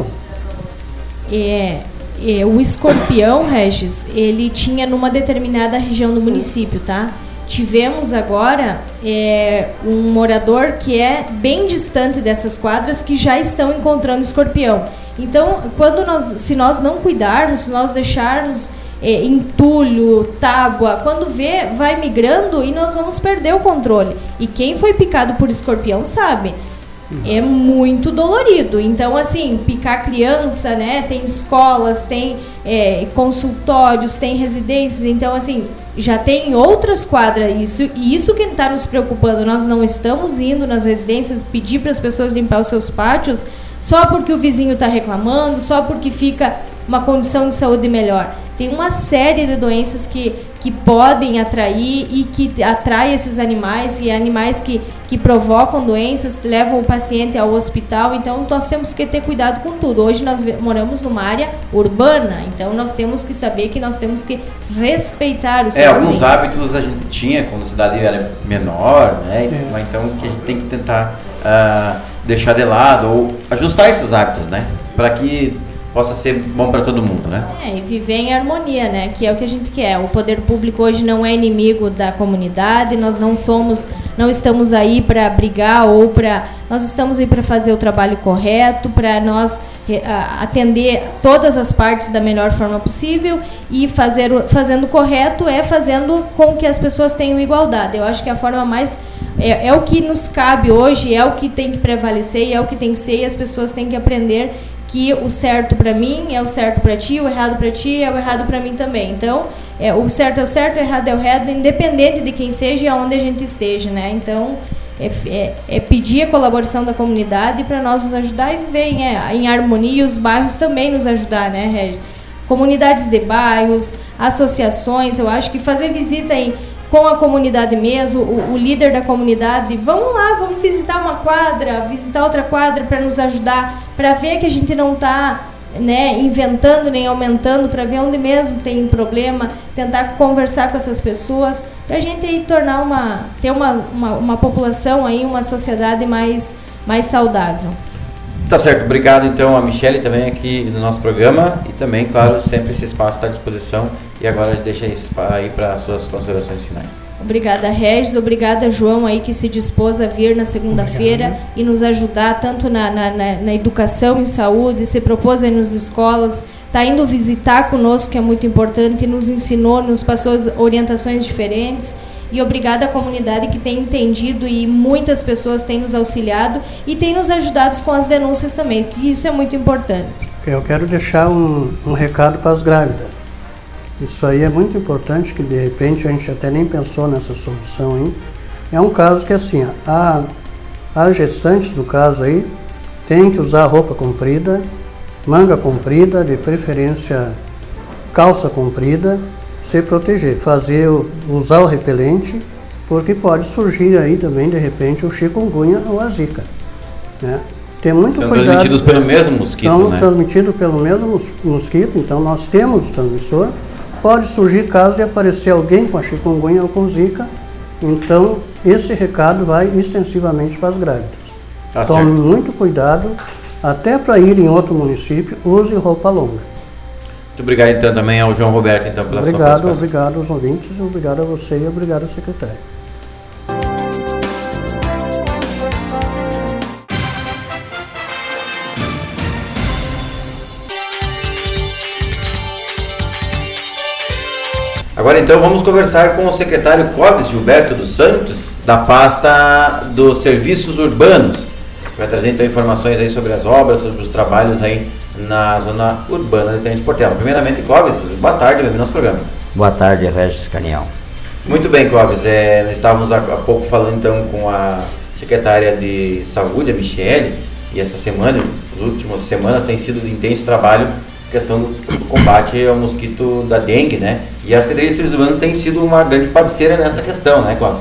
É, é, o escorpião, Regis, ele tinha numa determinada região do município, tá? Tivemos agora é, um morador que é bem distante dessas quadras que já estão encontrando escorpião. Então, quando nós, se nós não cuidarmos, se nós deixarmos é, entulho, tábua, quando vê, vai migrando e nós vamos perder o controle. E quem foi picado por escorpião sabe, é muito dolorido. Então, assim, picar criança, né? Tem escolas, tem é, consultórios, tem residências. Então, assim, já tem outras quadras. Isso, e isso que está nos preocupando. Nós não estamos indo nas residências pedir para as pessoas limpar os seus pátios só porque o vizinho está reclamando, só porque fica uma condição de saúde melhor. Tem uma série de doenças que, que podem atrair e que atraem esses animais, e animais que, que provocam doenças, levam o paciente ao hospital. Então, nós temos que ter cuidado com tudo. Hoje nós moramos numa área urbana, então nós temos que saber que nós temos que respeitar o seu É, vizinho. alguns hábitos a gente tinha quando a cidade era menor, né? É. Então, que a gente tem que tentar uh, deixar de lado ou ajustar esses hábitos, né? Para que possa ser bom para todo mundo, né? É, e viver em harmonia, né? Que é o que a gente quer. O poder público hoje não é inimigo da comunidade, nós não somos, não estamos aí para brigar ou para... Nós estamos aí para fazer o trabalho correto, para nós atender todas as partes da melhor forma possível, e fazer, fazendo o correto é fazendo com que as pessoas tenham igualdade. Eu acho que a forma mais... É, é o que nos cabe hoje, é o que tem que prevalecer, é o que tem que ser, e as pessoas têm que aprender que o certo para mim é o certo para ti, o errado para ti é o errado para mim também. Então, é, o certo é o certo, o errado é o errado, independente de quem seja e aonde a gente esteja, né? Então, é, é, é pedir a colaboração da comunidade para nós nos ajudar e viver em, é, em harmonia, e os bairros também nos ajudar, né, Regis? Comunidades de bairros, associações, eu acho que fazer visita em com a comunidade mesmo, o, o líder da comunidade, vamos lá, vamos visitar uma quadra, visitar outra quadra para nos ajudar, para ver que a gente não está, né, inventando nem aumentando, para ver onde mesmo tem problema, tentar conversar com essas pessoas, para a gente aí tornar uma, ter uma, uma, uma população aí, uma sociedade mais, mais saudável. Tá certo, obrigado então a Michele também aqui no nosso programa, e também, claro, sempre esse espaço está à disposição, e agora deixa isso aí para as suas considerações finais. Obrigada, Regis, obrigada, João, aí que se dispôs a vir na segunda-feira e nos ajudar tanto na, na, na, na educação e saúde, se propôs aí nas escolas, está indo visitar conosco, que é muito importante, nos ensinou, nos passou as orientações diferentes. E obrigada à comunidade que tem entendido, e muitas pessoas têm nos auxiliado e têm nos ajudado com as denúncias também, que isso é muito importante. Eu quero deixar um, um recado para as grávidas. Isso aí é muito importante, que de repente a gente até nem pensou nessa solução aí. É um caso que assim, a, as gestantes do caso aí tem que usar roupa comprida, manga comprida, de preferência calça comprida, se proteger, fazer, usar o repelente, porque pode surgir aí também, de repente, o chikungunya ou a zika, né? Tem muito São cuidado. transmitidos pelo mesmo mosquito, São né? transmitidos pelo mesmo mosquito, então nós temos o transmissor. Pode surgir caso de aparecer alguém com a chikungunya ou com zika, então esse recado vai extensivamente para as grávidas. Tá Tome certo. muito cuidado, até para ir em outro município, use roupa longa. Muito obrigado então também ao João Roberto então pela Obrigado, sua participação. obrigado aos ouvintes, obrigado a você e obrigado ao secretário. Agora então vamos conversar com o secretário Clóvis Gilberto dos Santos, da pasta dos serviços urbanos. Vai trazer então informações aí sobre as obras, sobre os trabalhos aí na zona urbana de Tenente Portela. Primeiramente, Clóvis, boa tarde, bem-vindo ao nosso programa. Boa tarde, Regis Canião. Muito bem, Clóvis, é, nós estávamos há, há pouco falando então com a secretária de Saúde, a Michele, e essa semana, as últimas semanas, tem sido de intenso trabalho questão do, do combate ao mosquito da dengue, né? E a Secretaria de Serviços Urbanos tem sido uma grande parceira nessa questão, né, Clóvis?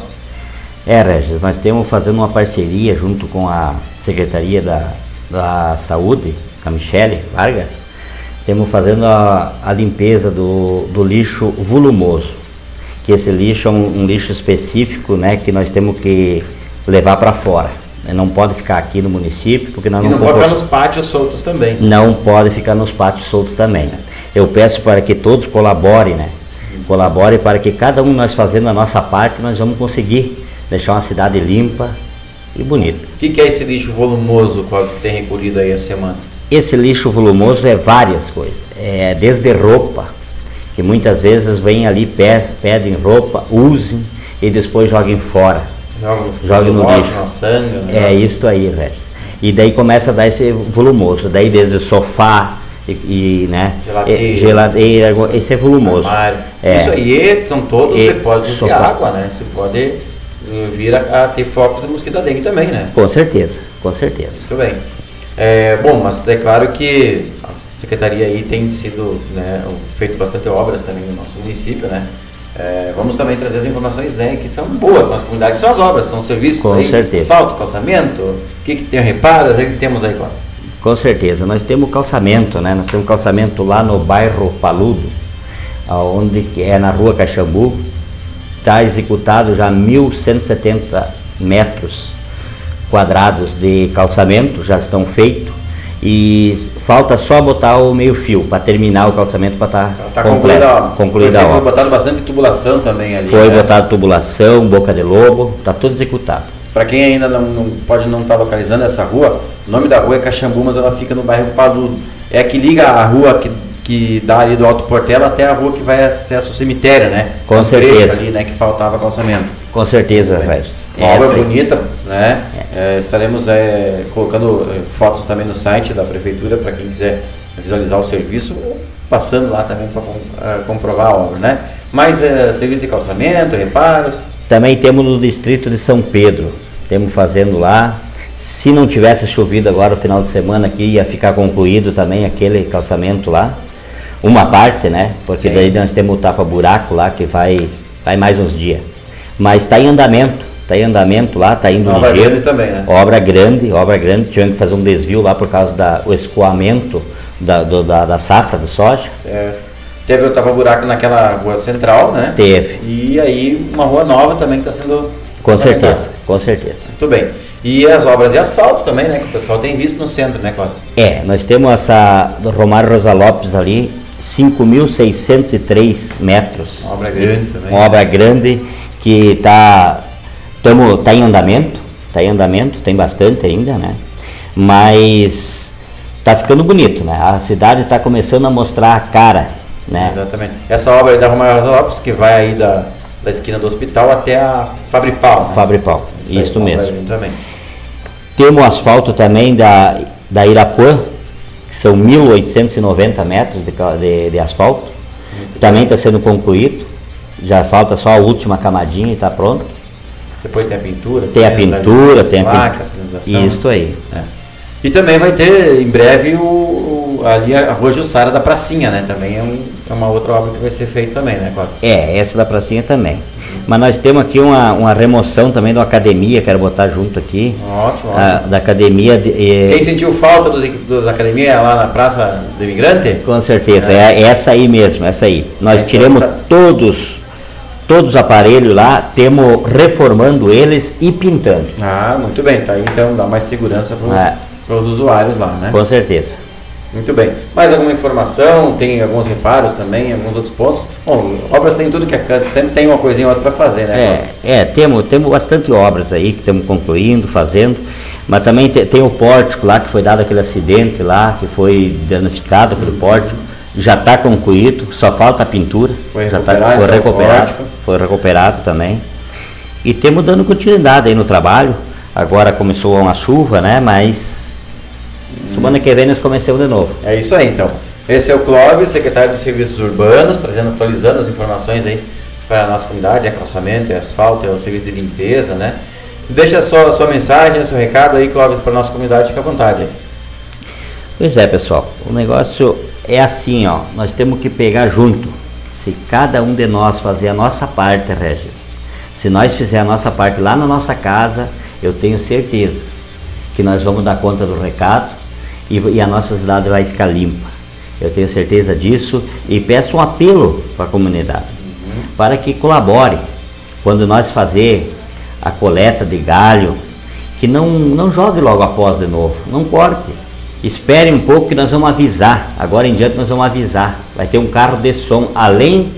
É, Regis, nós temos fazendo uma parceria junto com a Secretaria da, da Saúde, com a Michele Vargas, temos fazendo a, a limpeza do, do lixo volumoso, que esse lixo é um, um lixo específico, né, que nós temos que levar para fora. Não pode ficar aqui no município, porque nós e não, não pode ficar nos pátios soltos também. Não pode ficar nos pátios soltos também. Eu peço para que todos colaborem, né? Colaborem para que cada um nós fazendo a nossa parte, nós vamos conseguir deixar uma cidade limpa e bonita. O que, que é esse lixo volumoso, Cláudio, que tem recolhido aí a semana? Esse lixo volumoso é várias coisas. É desde roupa, que muitas vezes vem ali, pedem roupa, usem e depois joguem fora. Joga no lixo. Na sangue, é isso aí, Regis. E daí começa a dar esse volumoso. Daí desde sofá e, e né, geladeira, geladeira, esse é volumoso. É. Isso aí são todos e depósitos sofá. de água, né? Você pode vir a, a ter focos de mosquito da dengue também, né? Com certeza, com certeza. Muito bem. É, bom, mas é claro que a Secretaria aí tem sido, né, feito bastante obras também no nosso município, né? É, vamos também trazer as informações, né, que são boas para as comunidades, que são as obras, são os serviços. Com aí, certeza. Asfalto, calçamento, o que, que tem reparo, o que temos aí, Cláudio? Com certeza, nós temos calçamento, né? Nós temos calçamento lá no bairro Paludo, onde é na rua Caxambu, está executado já mil cento e setenta metros quadrados de calçamento, já estão feitos, e falta só botar o meio fio para terminar o calçamento para estar tá tá completo, concluída a obra. Foi botado bastante tubulação também ali. Foi né? botado tubulação, boca de lobo, está tudo executado. Para quem ainda não, não pode não estar tá localizando essa rua, o nome da rua é Caxambu, mas ela fica no bairro Paludo. É a que liga a rua que, que dá ali do Alto Portela até a rua que vai acesso ao cemitério, né? Com um certeza. Ali, né, que faltava calçamento. Com certeza, Regis. Uma obra bonita, né? É. É, estaremos é, colocando é, fotos também no site da Prefeitura para quem quiser visualizar o serviço, passando lá também para uh, comprovar a obra, né? Mas é, serviço de calçamento, reparos. Também temos no distrito de São Pedro, temos fazendo lá. Se não tivesse chovido agora o final de semana aqui, ia ficar concluído também aquele calçamento lá. Uma parte, né? Porque Sim. daí nós temos o tapa-buraco lá que vai, vai mais uns dias. Mas está em andamento, está em andamento lá, está indo obra ligeiro. Grande também, né? Obra grande, obra grande. Tivemos que fazer um desvio lá por causa do escoamento da, do, da, da safra do soja. Certo. Teve o tapa-buraco naquela rua central, né? Teve. E aí uma rua nova também que está sendo... Com certeza, com certeza. Muito bem. E as obras de asfalto também, né? Que o pessoal tem visto no centro, né, Cláudio? É, nós temos essa do Romário Rosa Lopes ali, cinco mil seiscentos e três metros. Uma obra grande também. Uma obra grande que está tá em andamento, está em andamento, tem bastante ainda, né? Mas está ficando bonito, né? A cidade está começando a mostrar a cara, né? Exatamente. Essa obra aí da Romário Rosa Lopes, que vai aí da, da esquina do hospital até a Fabripau, né? Fabripau, isso, isso mesmo. Também. Temos o asfalto também da, da Irapuã, que são mil oitocentos e noventa metros de, de, de asfalto. Muito também está sendo concluído. Já falta só a última camadinha e está pronto. Depois tem a pintura. Tem a pintura, tem a placa, sinalização. Isso aí. É. E também vai ter em breve o, ali a Rua Jussara da Pracinha, né? Também é, um, é uma outra obra que vai ser feita também, né, Cláudio? É, essa da Pracinha também. Uhum. Mas nós temos aqui uma, uma remoção também da academia, quero botar junto aqui. Ótimo, a, ótimo. Da academia. De, e... Quem sentiu falta dos, dos academia lá na Praça do Imigrante? Com certeza, é, é essa aí mesmo, essa aí. Nós é, tiramos tá... todos, todos os aparelhos lá, temos reformando eles e pintando. Ah, muito bem, tá aí então dá mais segurança para é. os usuários lá, né? Com certeza. Muito bem. Mais alguma informação? Tem alguns reparos também, alguns outros pontos? Bom, obras tem tudo que é canto, sempre tem uma coisinha ou outra para fazer, né? É, é temos, temos bastante obras aí que estamos concluindo, fazendo, mas também te, tem o pórtico lá, que foi dado aquele acidente lá, que foi danificado aquele uhum. pórtico, já está concluído, só falta a pintura, foi já recuperado, tá, foi então, recuperado, foi recuperado também. E temos dando continuidade aí no trabalho, agora começou uma chuva, né, mas... semana que vem nós começamos de novo. É isso aí, então. Esse é o Clóvis, secretário de Serviços Urbanos, trazendo, atualizando as informações aí para a nossa comunidade, é calçamento, é asfalto, é o serviço de limpeza, né? Deixa a sua, a sua mensagem, o seu recado aí, Clóvis, para a nossa comunidade, fica à vontade aí. Pois é, pessoal, o negócio é assim, ó, nós temos que pegar junto. Se cada um de nós fazer a nossa parte, Regis, se nós fizer a nossa parte lá na nossa casa, eu tenho certeza que nós vamos dar conta do recado e, e a nossa cidade vai ficar limpa. Eu tenho certeza disso e peço um apelo para a comunidade, uhum. para que colabore quando nós fazer a coleta de galho, que não, não jogue logo após de novo, não corte. Espere um pouco que nós vamos avisar, agora em diante nós vamos avisar. Vai ter um carro de som, além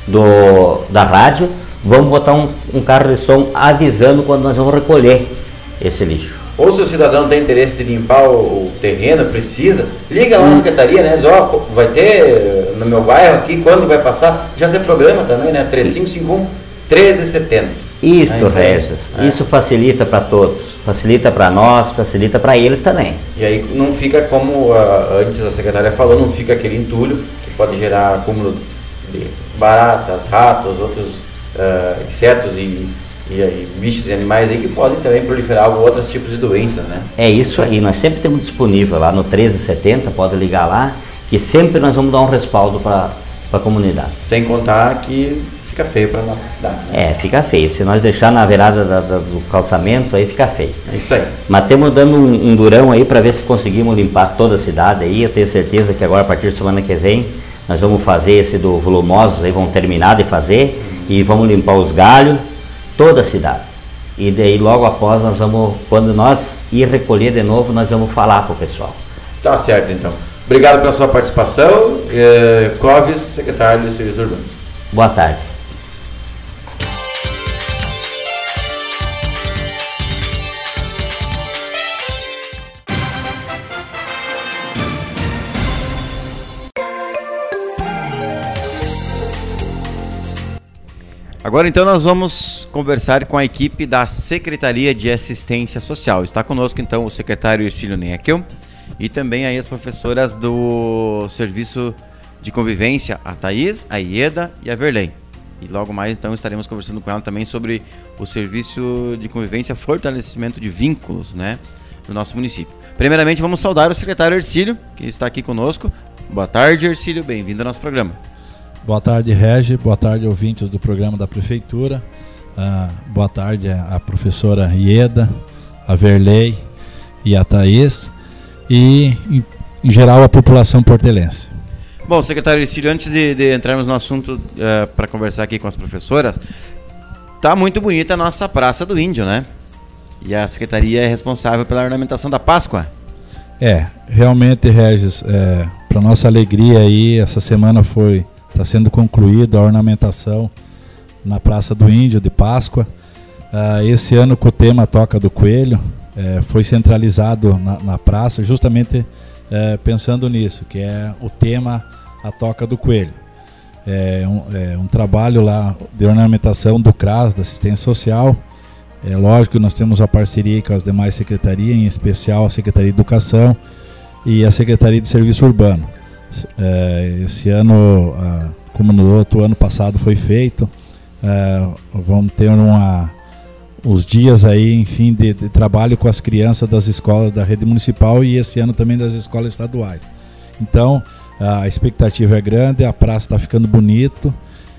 do, da rádio, vamos botar um, um carro de som avisando quando nós vamos recolher esse lixo. Ou se o cidadão tem interesse de limpar o, o terreno, precisa, liga lá hum. na secretaria, né? Diz, ó, oh, vai ter no meu bairro aqui, quando vai passar, já se programa também, né? três cinco cinco um, um três sete zero. Isto, é isso, Regis, é. isso facilita para todos, facilita para nós, facilita para eles também. E aí não fica como uh, antes a secretária falou, não fica aquele entulho que pode gerar acúmulo de baratas, ratos, outros uh, insetos e E, e bichos e animais aí que podem também proliferar outros tipos de doenças, né? É isso aí, nós sempre temos disponível lá no treze setenta, pode ligar lá, que sempre nós vamos dar um respaldo para a comunidade. Sem contar que fica feio para nossa cidade, né? É, fica feio, se nós deixar na virada da, da, do calçamento aí fica feio. É isso aí. Mas temos dando um, um durão aí para ver se conseguimos limpar toda a cidade aí, eu tenho certeza que agora a partir da semana que vem nós vamos fazer esse do Volumosos aí, vamos terminar de fazer uhum. e vamos limpar os galhos, toda a cidade. E daí logo após nós vamos, quando nós ir recolher de novo, nós vamos falar para o pessoal. Tá certo então. Obrigado pela sua participação. É, Clóvis, secretário de Serviços Urbanos. Boa tarde. Agora então nós vamos conversar com a equipe da Secretaria de Assistência Social. Está conosco então o secretário Ercílio Neckel e também aí as professoras do Serviço de Convivência, a Thaís, a Ieda e a Verlei. E logo mais então estaremos conversando com ela também sobre o Serviço de Convivência, fortalecimento de vínculos, né, do nosso município. Primeiramente vamos saudar o secretário Ercílio, que está aqui conosco. Boa tarde, Ercílio, bem-vindo ao nosso programa. Boa tarde, Regi. Boa tarde, ouvintes do programa da Prefeitura. Uh, boa tarde à professora Ieda, a Verlei e a Thaís. E, em, em geral, a população portelense. Bom, secretário Ercílio, antes de, de entrarmos no assunto uh, para conversar aqui com as professoras, tá muito bonita a nossa Praça do Índio, né? E a Secretaria é responsável pela ornamentação da Páscoa. É, realmente, Regis, é, para nossa alegria aí, essa semana foi... está sendo concluída a ornamentação na Praça do Índio de Páscoa. Uh, esse ano com o tema Toca do Coelho, uh, foi centralizado na, na praça justamente uh, pensando nisso, que é o tema A Toca do Coelho. É um, é um trabalho lá de ornamentação do C R A S, da Assistência Social. É lógico que nós temos a parceria com as demais secretarias, em especial a Secretaria de Educação e a Secretaria de Serviço Urbano. Uh, esse ano, uh, como no outro ano passado foi feito, uh, vamos ter uma, os dias aí, enfim, de, de trabalho com as crianças das escolas da rede municipal e esse ano também das escolas estaduais. Então, a expectativa é grande, a praça está ficando bonito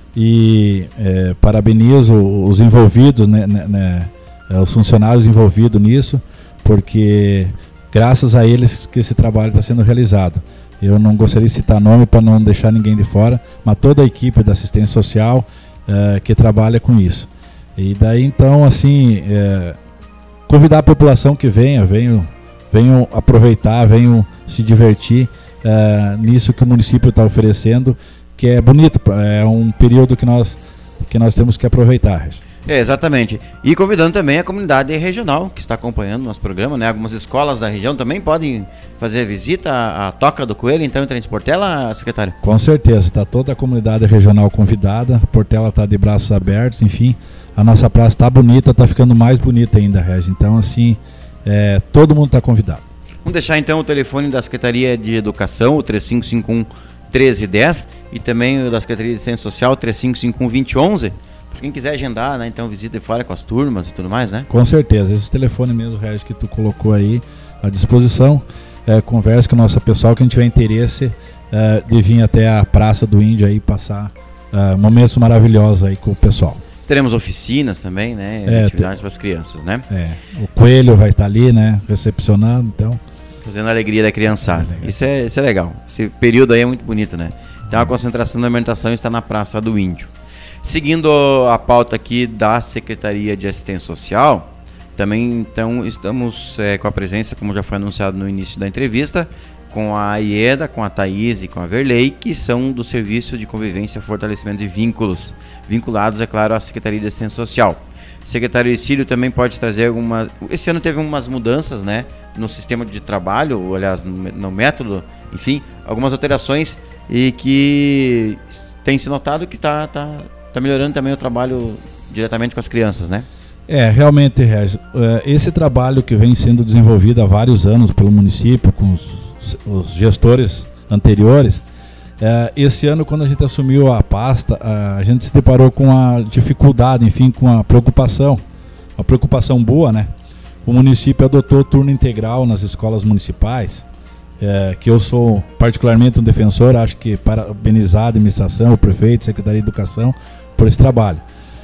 e é, parabenizo os envolvidos, né, né, os funcionários envolvidos nisso, porque graças a eles que esse trabalho está sendo realizado. Eu não gostaria de citar nome para não deixar ninguém de fora, mas toda a equipe da assistência social é, que trabalha com isso. E daí então, assim, é, convidar a população que venha, venham, venham aproveitar, venham se divertir é, nisso que o município está oferecendo, que é bonito, é um período que nós, que nós temos que aproveitar. É, exatamente. E convidando também a comunidade regional que está acompanhando o nosso programa, né? Algumas escolas da região também podem fazer a visita à, à Toca do Coelho, então, em Tenente Portela, secretário? Com certeza, está toda a comunidade regional convidada, Portela está de braços abertos, enfim, a nossa praça está bonita, está ficando mais bonita ainda, Regis. Então, assim, é, todo mundo está convidado. Vamos deixar então o telefone da Secretaria de Educação, o três cinco cinco um, um três um zero, e também o da Secretaria de Assistência Social, três cinco cinco um, dois zero um um. Quem quiser agendar, né, então visita de fora com as turmas e tudo mais, né? Com certeza, esse telefone mesmo, Regis, que tu colocou aí à disposição, é, conversa com o nosso pessoal, quem tiver interesse é, de vir até a Praça do Índio aí passar é, momentos maravilhosos aí com o pessoal. Teremos oficinas também, né, é, atividades te... para as crianças, né? É, o Coelho vai estar ali, né, recepcionando, então... Fazendo a alegria da criançada, é isso, é, isso é legal, esse período aí é muito bonito, né? Então a concentração da alimentação está na Praça do Índio. Seguindo a pauta aqui da Secretaria de Assistência Social, também então estamos é, com a presença, como já foi anunciado no início da entrevista, com a Ieda, com a Thaís e com a Verlei, que são do Serviço de Convivência e Fortalecimento de Vínculos, vinculados, é claro, à Secretaria de Assistência Social. O secretário Ercílio também pode trazer alguma... Esse ano teve umas mudanças, né, no sistema de trabalho, ou, aliás, no, no método, enfim, algumas alterações e que tem se notado que está... Tá, Está melhorando também o trabalho diretamente com as crianças, né? É, realmente, Regis, esse trabalho que vem sendo desenvolvido há vários anos pelo município, com os, os gestores anteriores, é, esse ano, quando a gente assumiu a pasta, a gente se deparou com a dificuldade, enfim, com a preocupação, uma preocupação boa, né? O município adotou turno integral nas escolas municipais, é, que eu sou particularmente um defensor, acho que parabenizar a administração, o prefeito, a Secretaria de Educação, por esse trabalho.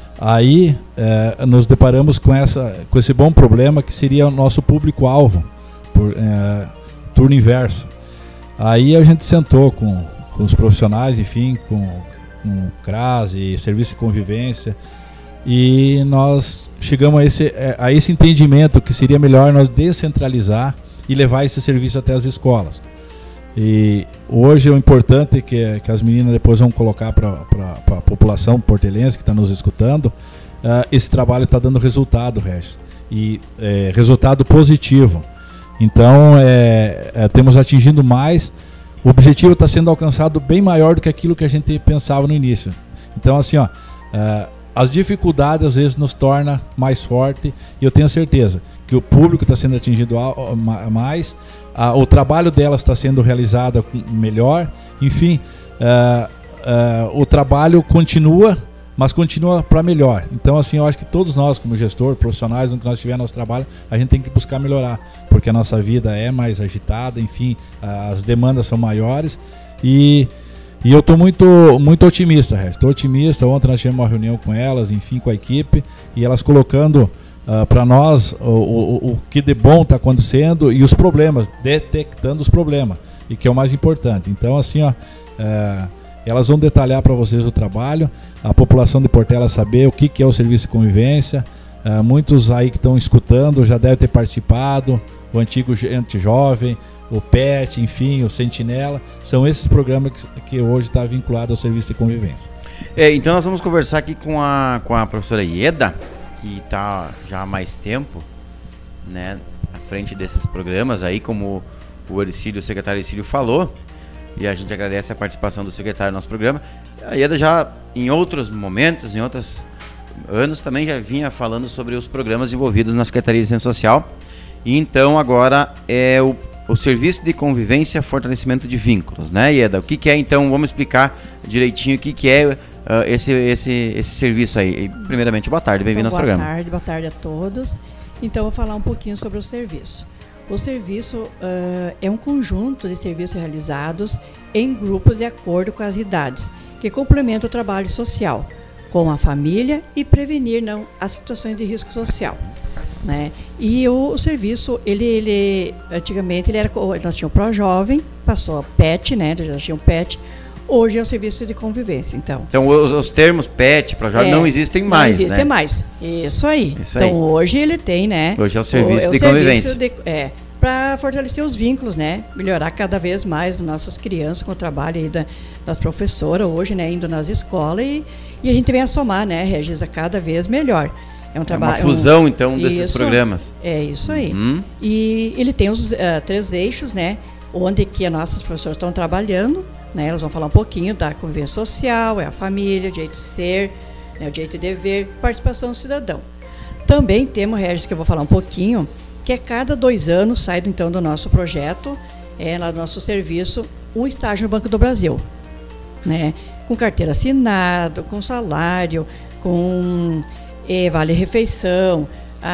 Aí é, nos deparamos com, essa, com esse bom problema que seria o nosso público-alvo, por é, turno inverso. Aí a gente sentou com, com os profissionais, enfim, com, com o C R A S e Serviço de Convivência, e nós chegamos a esse, a esse entendimento que seria melhor nós descentralizar e levar esse serviço até as escolas. E hoje o importante é que, que as meninas depois vão colocar para a população portelense que está nos escutando, uh, esse trabalho está dando resultado, Regis, e é, resultado positivo. Então é, é, temos atingindo mais, o objetivo está sendo alcançado bem maior do que aquilo que a gente pensava no início. Então assim, ó, uh, as dificuldades às vezes nos torna mais forte, e eu tenho certeza que o público está sendo atingido mais, a, o trabalho delas está sendo realizado melhor, enfim, uh, uh, o trabalho continua, mas continua para melhor. Então, assim, eu acho que todos nós, como gestor, profissionais, no que nós tivermos nosso trabalho, a gente tem que buscar melhorar, porque a nossa vida é mais agitada, enfim, as demandas são maiores, e, e eu estou muito, muito otimista, estou otimista. Ontem nós tivemos uma reunião com elas, enfim, com a equipe, e elas colocando Uh, para nós o, o, o que de bom está acontecendo e os problemas, detectando os problemas, e que é o mais importante. Então assim, ó, uh, elas vão detalhar para vocês o trabalho, a população de Portela saber o que, que é o Serviço de Convivência. Uh, muitos aí que estão escutando já devem ter participado, o Antigo Gente Jovem, o P E T, enfim, o Sentinela, são esses programas que, que hoje está vinculado ao Serviço de Convivência. É, então nós vamos conversar aqui com a, com a professora Ieda, que está já há mais tempo, né, à frente desses programas aí, como o Ercílio, o secretário Ercílio falou, e a gente agradece a participação do secretário no nosso programa. A Ieda já, em outros momentos, em outros anos, também já vinha falando sobre os programas envolvidos na Secretaria de Assistência Social, e então agora é o, o Serviço de Convivência e Fortalecimento de Vínculos, né, Ieda? O que, que é, então, vamos explicar direitinho o que, que é Uh, esse, esse, esse serviço aí. E, primeiramente, boa tarde, bem-vindo então, ao nosso programa. Boa tarde, boa tarde a todos. Então, eu vou falar um pouquinho sobre o serviço. O serviço uh, é um conjunto de serviços realizados em grupos de acordo com as idades, que complementa o trabalho social com a família e prevenir não, as situações de risco social. Né? E o, o serviço, ele, ele antigamente ele era, nós tínhamos o Projovem, passou a P E T, né? Já tinha o P E T, hoje é o serviço de convivência. Então, então os, os termos P E T, Projovem, é, não existem mais, Não existem né? mais, isso aí. Isso então aí. Hoje ele tem, né? Hoje é o serviço o, de é o convivência. Serviço de, é, para fortalecer os vínculos, né? Melhorar cada vez mais as nossas crianças com o trabalho aí da, das professoras hoje, né? Indo nas escolas e, e a gente vem a somar, né, Regis, a cada vez melhor. É, um trabalho, é uma fusão, um, então, desses isso, programas. É isso aí. Uhum. E ele tem os uh, três eixos, né? Onde que as nossas professoras estão trabalhando, né? Elas vão falar um pouquinho da convivência social, é a família, o direito de ser, né? O direito de dever, participação do cidadão. Também temos, Regis, que eu vou falar um pouquinho, que a cada dois anos sai, então, do nosso projeto, é, lá do nosso serviço, um estágio no Banco do Brasil, né? Com carteira assinada, com salário, com eh, vale-refeição,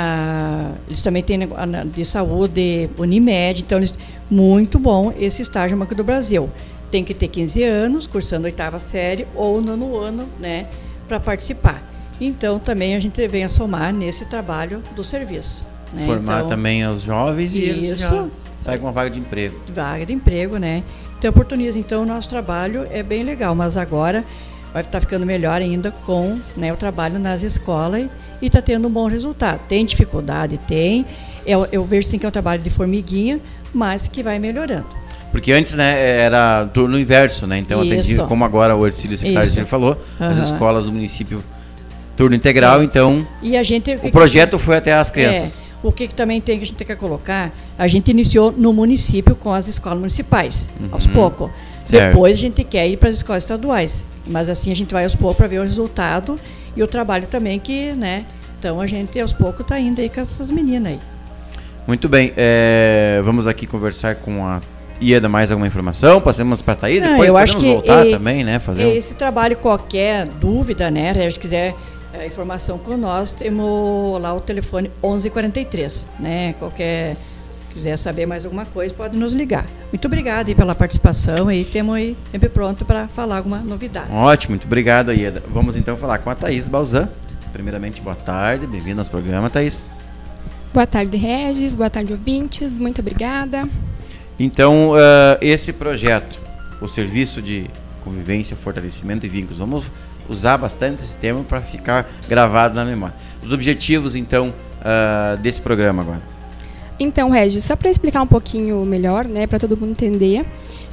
ah, eles também têm de saúde, Unimed, então, eles, muito bom esse estágio no Banco do Brasil. Tem que ter quinze anos, cursando oitava série ou nono ano, né, para participar. Então, também a gente vem a somar nesse trabalho do serviço. Né? Formar então, também os jovens e eles isso, já saem com uma vaga de emprego. Vaga de emprego, né? Então, oportuniza. Então, o nosso trabalho é bem legal, mas agora vai estar ficando melhor ainda com, né, o trabalho nas escolas e está tendo um bom resultado. Tem dificuldade? Tem. Eu, eu vejo sim que é um trabalho de formiguinha, mas que vai melhorando. Porque antes, né, era turno inverso, né? Então, atendi, como agora o Ercílio Secretário falou, uhum. As escolas do município turno integral, é. Então e a gente, o projeto foi até as crianças. É, o que, que também tem que a gente tem que colocar, a gente iniciou no município com as escolas municipais, uhum. aos poucos. Certo. Depois a gente quer ir para as escolas estaduais, mas assim a gente vai aos poucos para ver o resultado e o trabalho também que, né, então a gente aos poucos está indo aí com essas meninas aí. Muito bem, é, vamos aqui conversar com a Ieda, mais alguma informação? Passemos para a Thaís, depois eu podemos acho que voltar e, também, né? Fazer esse um... trabalho, qualquer dúvida, né, se quiser é, informação com nós, temos lá o telefone onze quarenta e três, né, qualquer, quiser saber mais alguma coisa, pode nos ligar. Muito obrigada aí pela participação e temos aí sempre pronto para falar alguma novidade. Ótimo, muito obrigado, Ieda. Vamos então falar com a Thaís Balzan. Primeiramente, boa tarde, bem-vindo ao programa, Thaís. Boa tarde, Regis, boa tarde, ouvintes, muito obrigada. Então, uh, esse projeto, o Serviço de Convivência, Fortalecimento e Vínculos, vamos usar bastante esse termo para ficar gravado na memória. Os objetivos, então, uh, desse programa agora. Então, Regis, só para explicar um pouquinho melhor, né, para todo mundo entender,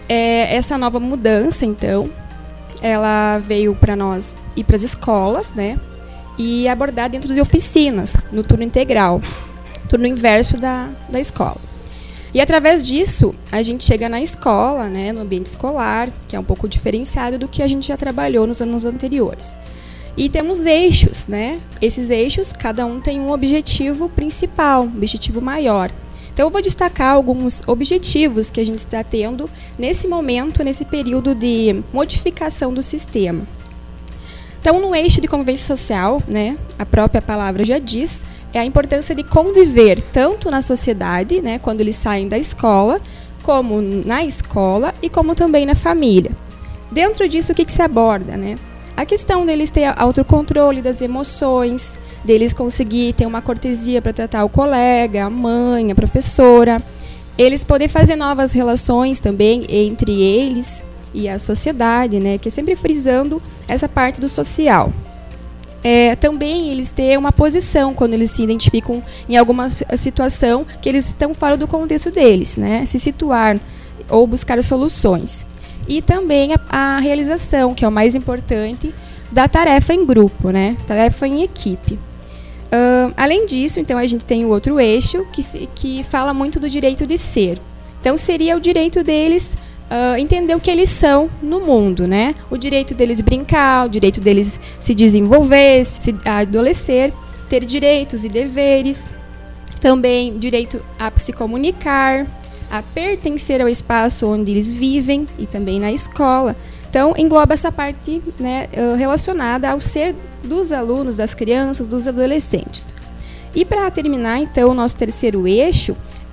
é, essa nova mudança, então, ela veio para nós ir para as escolas, né, e abordar dentro de oficinas, no turno integral, turno inverso da, da escola. E através disso, a gente chega na escola, né, no ambiente escolar, que é um pouco diferenciado do que a gente já trabalhou nos anos anteriores. E temos eixos, né? Esses eixos, cada um tem um objetivo principal, um objetivo maior. Então, eu vou destacar alguns objetivos que a gente está tendo nesse momento, nesse período de modificação do sistema. Então, no eixo de convivência social, né, a própria palavra já diz, é a importância de conviver tanto na sociedade, né, quando eles saem da escola, como na escola e como também na família. Dentro disso, o que, que se aborda, né? A questão deles ter autocontrole das emoções, deles conseguir ter uma cortesia para tratar o colega, a mãe, a professora, eles poder fazer novas relações também entre eles e a sociedade, né, que é sempre frisando essa parte do social. É, também eles têm uma posição quando eles se identificam em alguma situação que eles estão fora do contexto deles, né? Se situar ou buscar soluções. E também a, a realização, que é o mais importante, da tarefa em grupo, né? Tarefa em equipe. Uh, além disso, então, a gente tem o outro eixo que, se, que fala muito do direito de ser. Então, seria o direito deles Uh, entender o que eles são no mundo, né? O direito deles brincar, o direito deles se desenvolver, se adolescer, ter direitos e deveres, também direito a se comunicar, a pertencer ao espaço onde eles vivem e também na escola. Então, engloba essa parte, né, relacionada ao ser dos alunos, das crianças, dos adolescentes. E para terminar, então, o nosso terceiro eixo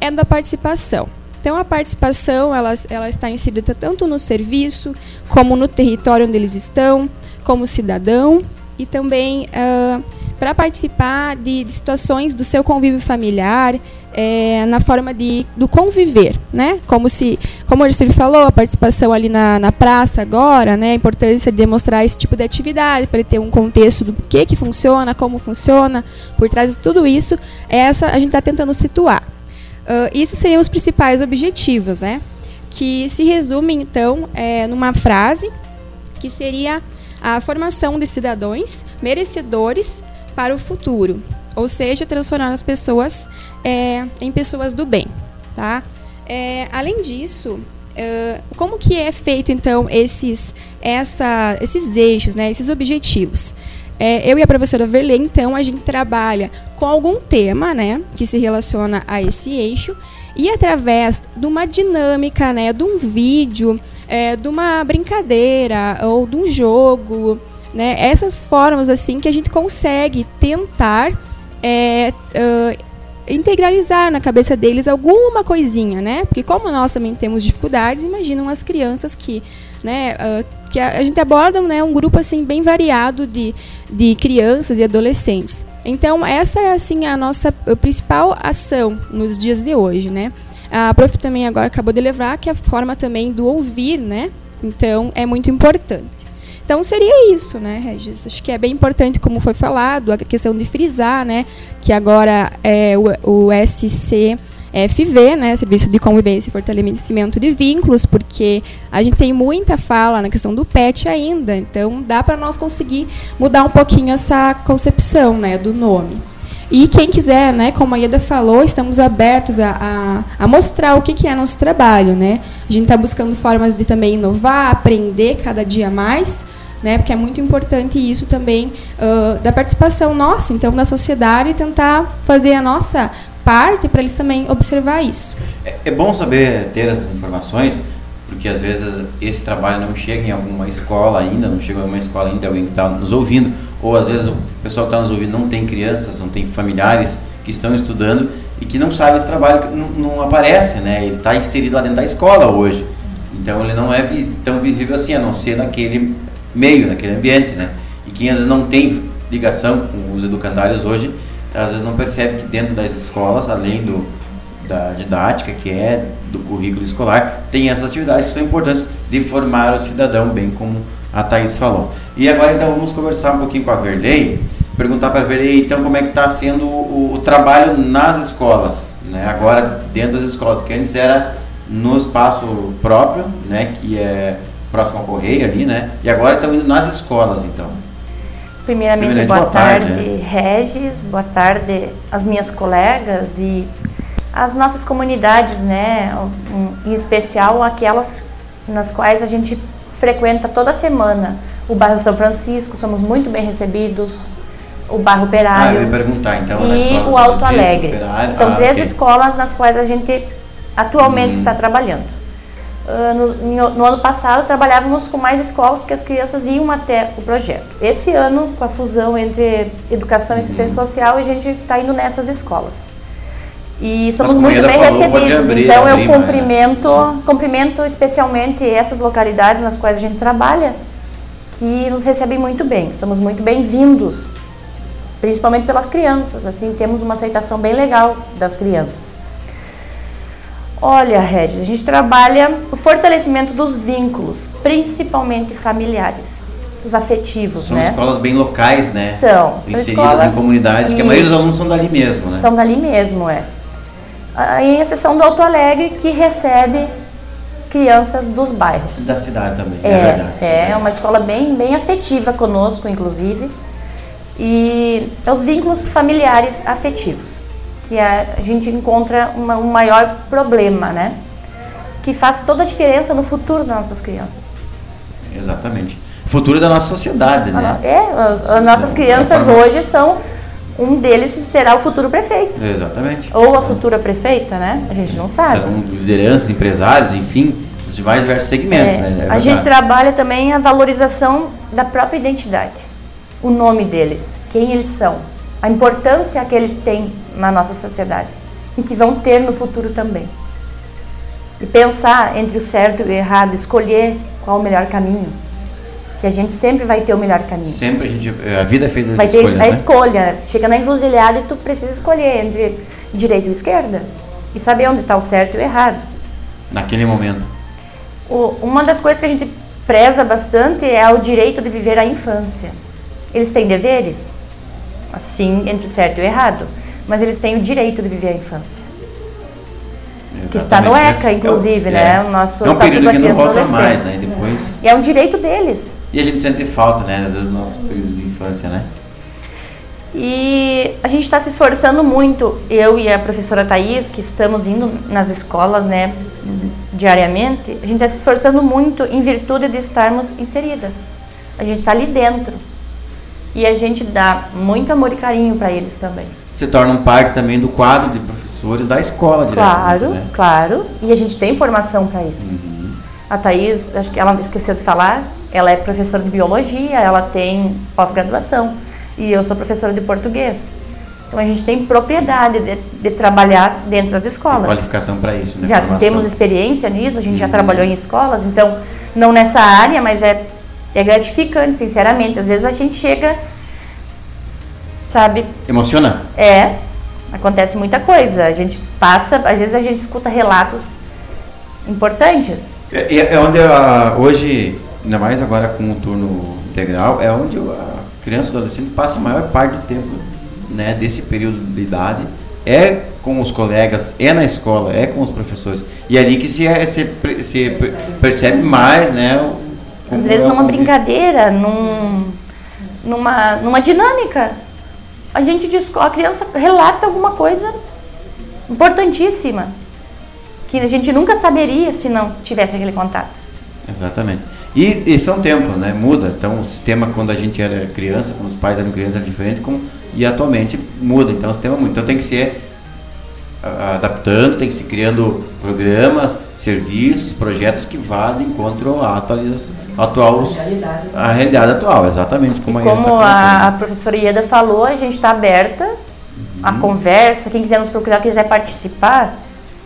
é da participação. Então, a participação ela, ela está inserida tanto no serviço, como no território onde eles estão, como cidadão, e também uh, para participar de, de situações do seu convívio familiar, é, na forma de, do conviver, né? Como, se, como o Arcílio falou, a participação ali na, na praça agora, né? A importância de demonstrar esse tipo de atividade, para ele ter um contexto do que, que funciona, como funciona, por trás de tudo isso, essa a gente está tentando situar. Uh, isso seriam os principais objetivos, né? Que se resumem, então, é, numa frase que seria a formação de cidadãos merecedores para o futuro, ou seja, transformar as pessoas é, em pessoas do bem, tá? É, além disso, uh, como que é feito, então, esses, essa, esses eixos, né? Esses objetivos? É, eu e a professora Verlê, então, a gente trabalha com algum tema, né, que se relaciona a esse eixo, e através de uma dinâmica, né, de um vídeo, é, de uma brincadeira ou de um jogo, né, essas formas assim que a gente consegue tentar é, uh, integralizar na cabeça deles alguma coisinha, né? Porque como nós também temos dificuldades, imaginam as crianças que, né, uh, que a, a gente aborda, né, um grupo assim bem variado de, de crianças e adolescentes. Então essa é assim a nossa principal ação nos dias de hoje, né? A prof também agora acabou de lembrar que a forma também do ouvir, né? Então é muito importante. Então seria isso, né, Regis? Acho que é bem importante, como foi falado, a questão de frisar, né, que agora é o, o S C F V, né, Serviço de Convivência e Fortalecimento de Vínculos, porque a gente tem muita fala na questão do P E T ainda, então dá para nós conseguir mudar um pouquinho essa concepção, né, do nome. E quem quiser, né, como a Ieda falou, estamos abertos a, a, a mostrar o que, que é nosso trabalho, né? A gente está buscando formas de também inovar, aprender cada dia mais, né? Porque é muito importante isso também uh, da participação nossa, então, na sociedade, e tentar fazer a nossa parte para eles também observar isso. É, é bom saber ter essas informações, porque às vezes esse trabalho não chega em alguma escola ainda, não chega em alguma escola ainda, alguém que está nos ouvindo, ou às vezes o pessoal que está nos ouvindo não tem crianças, não tem familiares que estão estudando e que não sabe esse trabalho, não, não aparece, né? Ele está inserido lá dentro da escola hoje, então ele não é vis, tão visível assim, a não ser naquele meio, naquele ambiente, né? E quem às vezes não tem ligação com os educandários hoje, às vezes não percebe que dentro das escolas, além do da didática, que é do currículo escolar, tem essas atividades que são importantes de formar o cidadão, bem como a Thaís falou. E agora então vamos conversar um pouquinho com a Verley, perguntar para a Verley então como é que está sendo o, o trabalho nas escolas, né? Agora dentro das escolas, que antes era no espaço próprio, né, que é próximo ao Correio ali, né, e agora estão indo nas escolas então. Primeiramente, Primeiramente boa, boa tarde, tarde é. Regis, boa tarde as minhas colegas e as nossas comunidades, né, em especial aquelas nas quais a gente frequenta toda semana. O bairro São Francisco, somos muito bem recebidos, o bairro Operário, ah, eu ia perguntar, então, e o Alto Alegre. Operário. São ah, três okay. escolas nas quais a gente atualmente hum. está trabalhando. Uh, no, no ano passado trabalhávamos com mais escolas porque as crianças iam até o projeto. Esse ano, com a fusão entre educação e assistência hum. social, a gente está indo nessas escolas. E somos muito bem recebidos, abrir, então abrir, eu cumprimento, né? cumprimento especialmente essas localidades nas quais a gente trabalha, que nos recebem muito bem, somos muito bem-vindos, principalmente pelas crianças, assim, temos uma aceitação bem legal das crianças. Olha, Regis, a gente trabalha o fortalecimento dos vínculos, principalmente familiares, os afetivos, são né? São escolas bem locais, né? São, inseridas são escolas em comunidades, que a maioria dos alunos são dali mesmo, né? São dali mesmo, é. Em exceção do Alto Alegre, que recebe crianças dos bairros. Da cidade também, é, é verdade. É, é uma escola bem, bem afetiva conosco, inclusive. E é os vínculos familiares afetivos, que a, a gente encontra uma, um maior problema, né? Que faz toda a diferença no futuro das nossas crianças. Exatamente. Futuro da nossa sociedade, né? É, as, as nossas crianças hoje são... Um deles será o futuro prefeito. Exatamente. Ou a futura prefeita, né? A gente não sabe. Serão lideranças, empresários, enfim, os mais diversos segmentos, é, né? É a gente trabalha também a valorização da própria identidade. O nome deles, quem eles são, a importância que eles têm na nossa sociedade. e que vão ter no futuro também. E pensar entre o certo e o errado, escolher qual o melhor caminho. Que a gente sempre vai ter o melhor caminho. Sempre a gente, a vida é feita de vai ter escolhas, a né? escolha. Chega na encruzilhada e tu precisa escolher entre direita e esquerda e saber onde está o certo e o errado. Naquele momento. O, uma das coisas que a gente preza bastante é o direito de viver a infância. Eles têm deveres, assim, entre o certo e o errado, mas eles têm o direito de viver a infância. Exatamente, que está no ECA, inclusive, é, né? O nosso é um período que não volta adolescente. mais, né? Depois... E é um direito deles. E a gente sente falta, né? Às vezes do nosso período de infância, né? E a gente está se esforçando muito, eu e a professora Thaís, que estamos indo nas escolas, né, diariamente, a gente está se esforçando muito em virtude de estarmos inseridas. A gente está ali dentro. E a gente dá muito amor e carinho para eles também. Se tornam parte também do quadro de professores da escola, claro, né? Claro, e a gente tem formação para isso. Uhum. A Thaís, acho que ela esqueceu de falar, ela é professora de biologia, ela tem pós-graduação. E eu sou professora de português. Então a gente tem propriedade de, de trabalhar dentro das escolas. Tem qualificação para isso, né? Já Formação. Temos experiência nisso, a gente uhum. já trabalhou em escolas, então não nessa área, mas é, é gratificante, sinceramente. Às vezes a gente chega, sabe... Emociona? É, acontece muita coisa. A gente passa, às vezes a gente escuta relatos importantes. É, é onde a, hoje, ainda mais agora com o turno integral, é onde a criança e adolescente passa a maior parte do tempo, né, desse período de idade, é com os colegas, é na escola, é com os professores. E é ali que se, é, se, se percebe mais, né? Às vezes numa brincadeira, num, numa, numa dinâmica, a gente a criança relata alguma coisa importantíssima, que a gente nunca saberia se não tivesse aquele contato. Exatamente. E, e são tempos, né? Muda. Então o sistema, quando a gente era criança, quando os pais eram crianças, era diferente, como, e atualmente muda. Então o sistema muda. Então tem que ser uh, adaptando, tem que se criando programas, serviços, projetos que vá de encontro à atualização atual, a realidade, a realidade atual, exatamente como, e a, como tá a, a professora Ieda falou, a gente está aberta uhum. à conversa. Quem quiser nos procurar, quiser participar.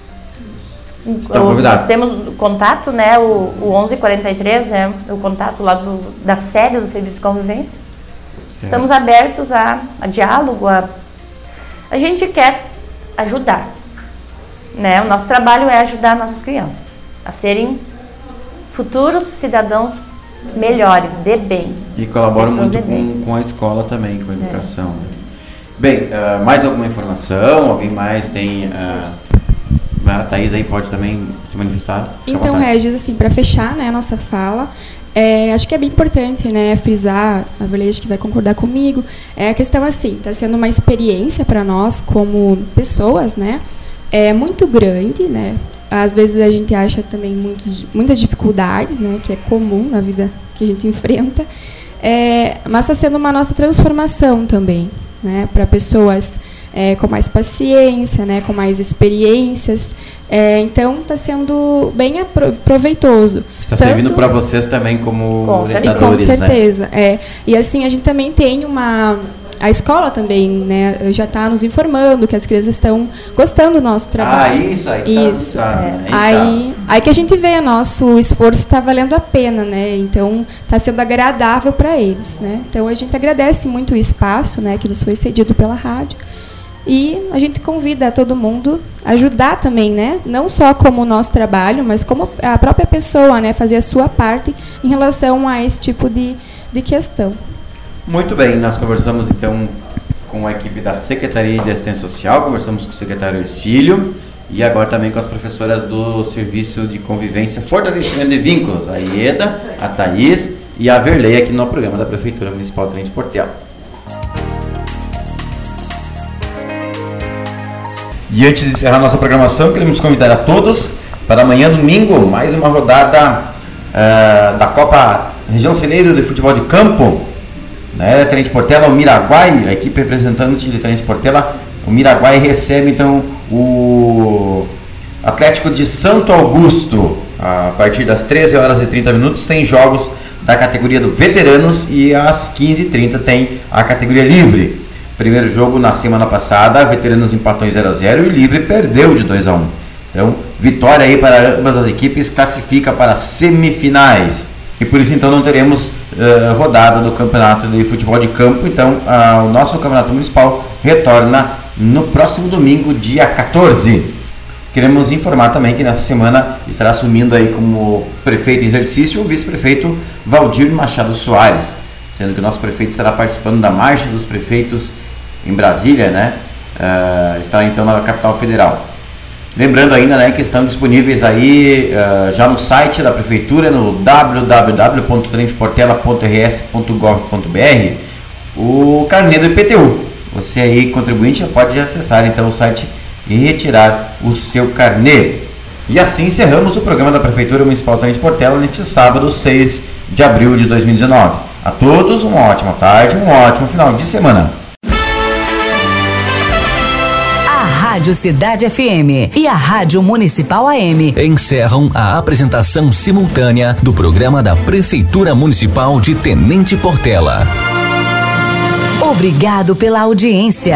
Estão convidados. Nós temos contato, né, o, o onze quarenta e três é o contato lá do, da sede do Serviço de Convivência. Certo. Estamos abertos a, a diálogo, a, a gente quer ajudar, né? O nosso trabalho é ajudar nossas crianças a serem futuros cidadãos melhores, de bem. E colaboram muito com, com a escola também, com a educação. É. Bem, uh, mais alguma informação? Alguém mais tem... Uh, a Thaís aí pode também se manifestar? Então, Regis, assim, para fechar, né, a nossa fala, é, acho que é bem importante, né, frisar, a Verlei acho que vai concordar comigo, é a questão assim, está sendo uma experiência para nós como pessoas, né, é muito grande, né, às vezes a gente acha também muitos, muitas dificuldades, né, que é comum na vida que a gente enfrenta, é, mas está sendo uma nossa transformação também, né, para pessoas... É, com mais paciência, né, com mais experiências. É, então, está sendo bem proveitoso. Está Tanto... servindo para vocês também como com orientadores, com certeza. Né? É. E assim, a gente também tem uma... A escola também, né, já está nos informando que as crianças estão gostando do nosso trabalho. Ah, isso aí. Isso. Tá, tá, é. aí, tá. aí que a gente vê, nosso esforço está valendo a pena, né? Então, está sendo agradável para eles, né? Então, a gente agradece muito o espaço, né, que nos foi cedido pela rádio. E a gente convida todo mundo a ajudar também, né? Não só como o nosso trabalho, mas como a própria pessoa, né? Fazer a sua parte em relação a esse tipo de, de questão. Muito bem, nós conversamos então com a equipe da Secretaria de Assistência Social, conversamos com o secretário Ercílio e agora também com as professoras do Serviço de Convivência, Fortalecimento de Vínculos, a Ieda, a Thaís e a Verlei aqui no programa da Prefeitura Municipal de Tenente Portela. E antes de encerrar nossa programação, queremos convidar a todos para amanhã, domingo, mais uma rodada uh, da Copa Região Celeiro de Futebol de Campo, né? Tenente Portela, o Miraguai, a equipe representante de Tenente Portela, o Miraguai recebe então o Atlético de Santo Augusto. A partir das treze horas e trinta minutos tem jogos da categoria do Veteranos e às quinze e trinta tem a categoria livre. Primeiro jogo na semana passada, a Veteranos empatou em zero a zero e o Livre perdeu de dois a um. Então, vitória aí para ambas as equipes, classifica para as semifinais. E por isso então não teremos uh, rodada do campeonato de futebol de campo. Então uh, o nosso campeonato municipal retorna no próximo domingo, dia quatorze. Queremos informar também que nessa semana estará assumindo aí como prefeito em exercício o vice-prefeito Valdir Machado Soares, sendo que o nosso prefeito estará participando da Marcha dos Prefeitos em Brasília, né? Uh, estará então na capital federal. Lembrando ainda, né, que estão disponíveis aí uh, já no site da prefeitura, no w w w ponto tenente portela ponto r s ponto gov ponto b r, o carnê do I P T U. Você aí, contribuinte, já pode acessar então o site e retirar o seu carnê. E assim encerramos o programa da Prefeitura Municipal de Tenente Portela neste sábado, seis de abril de dois mil e dezenove. A todos uma ótima tarde, um ótimo final de semana. Rádio Cidade F M e a Rádio Municipal A M encerram a apresentação simultânea do programa da Prefeitura Municipal de Tenente Portela. Obrigado pela audiência.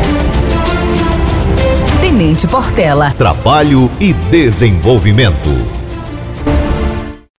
Tenente Portela. Trabalho e desenvolvimento.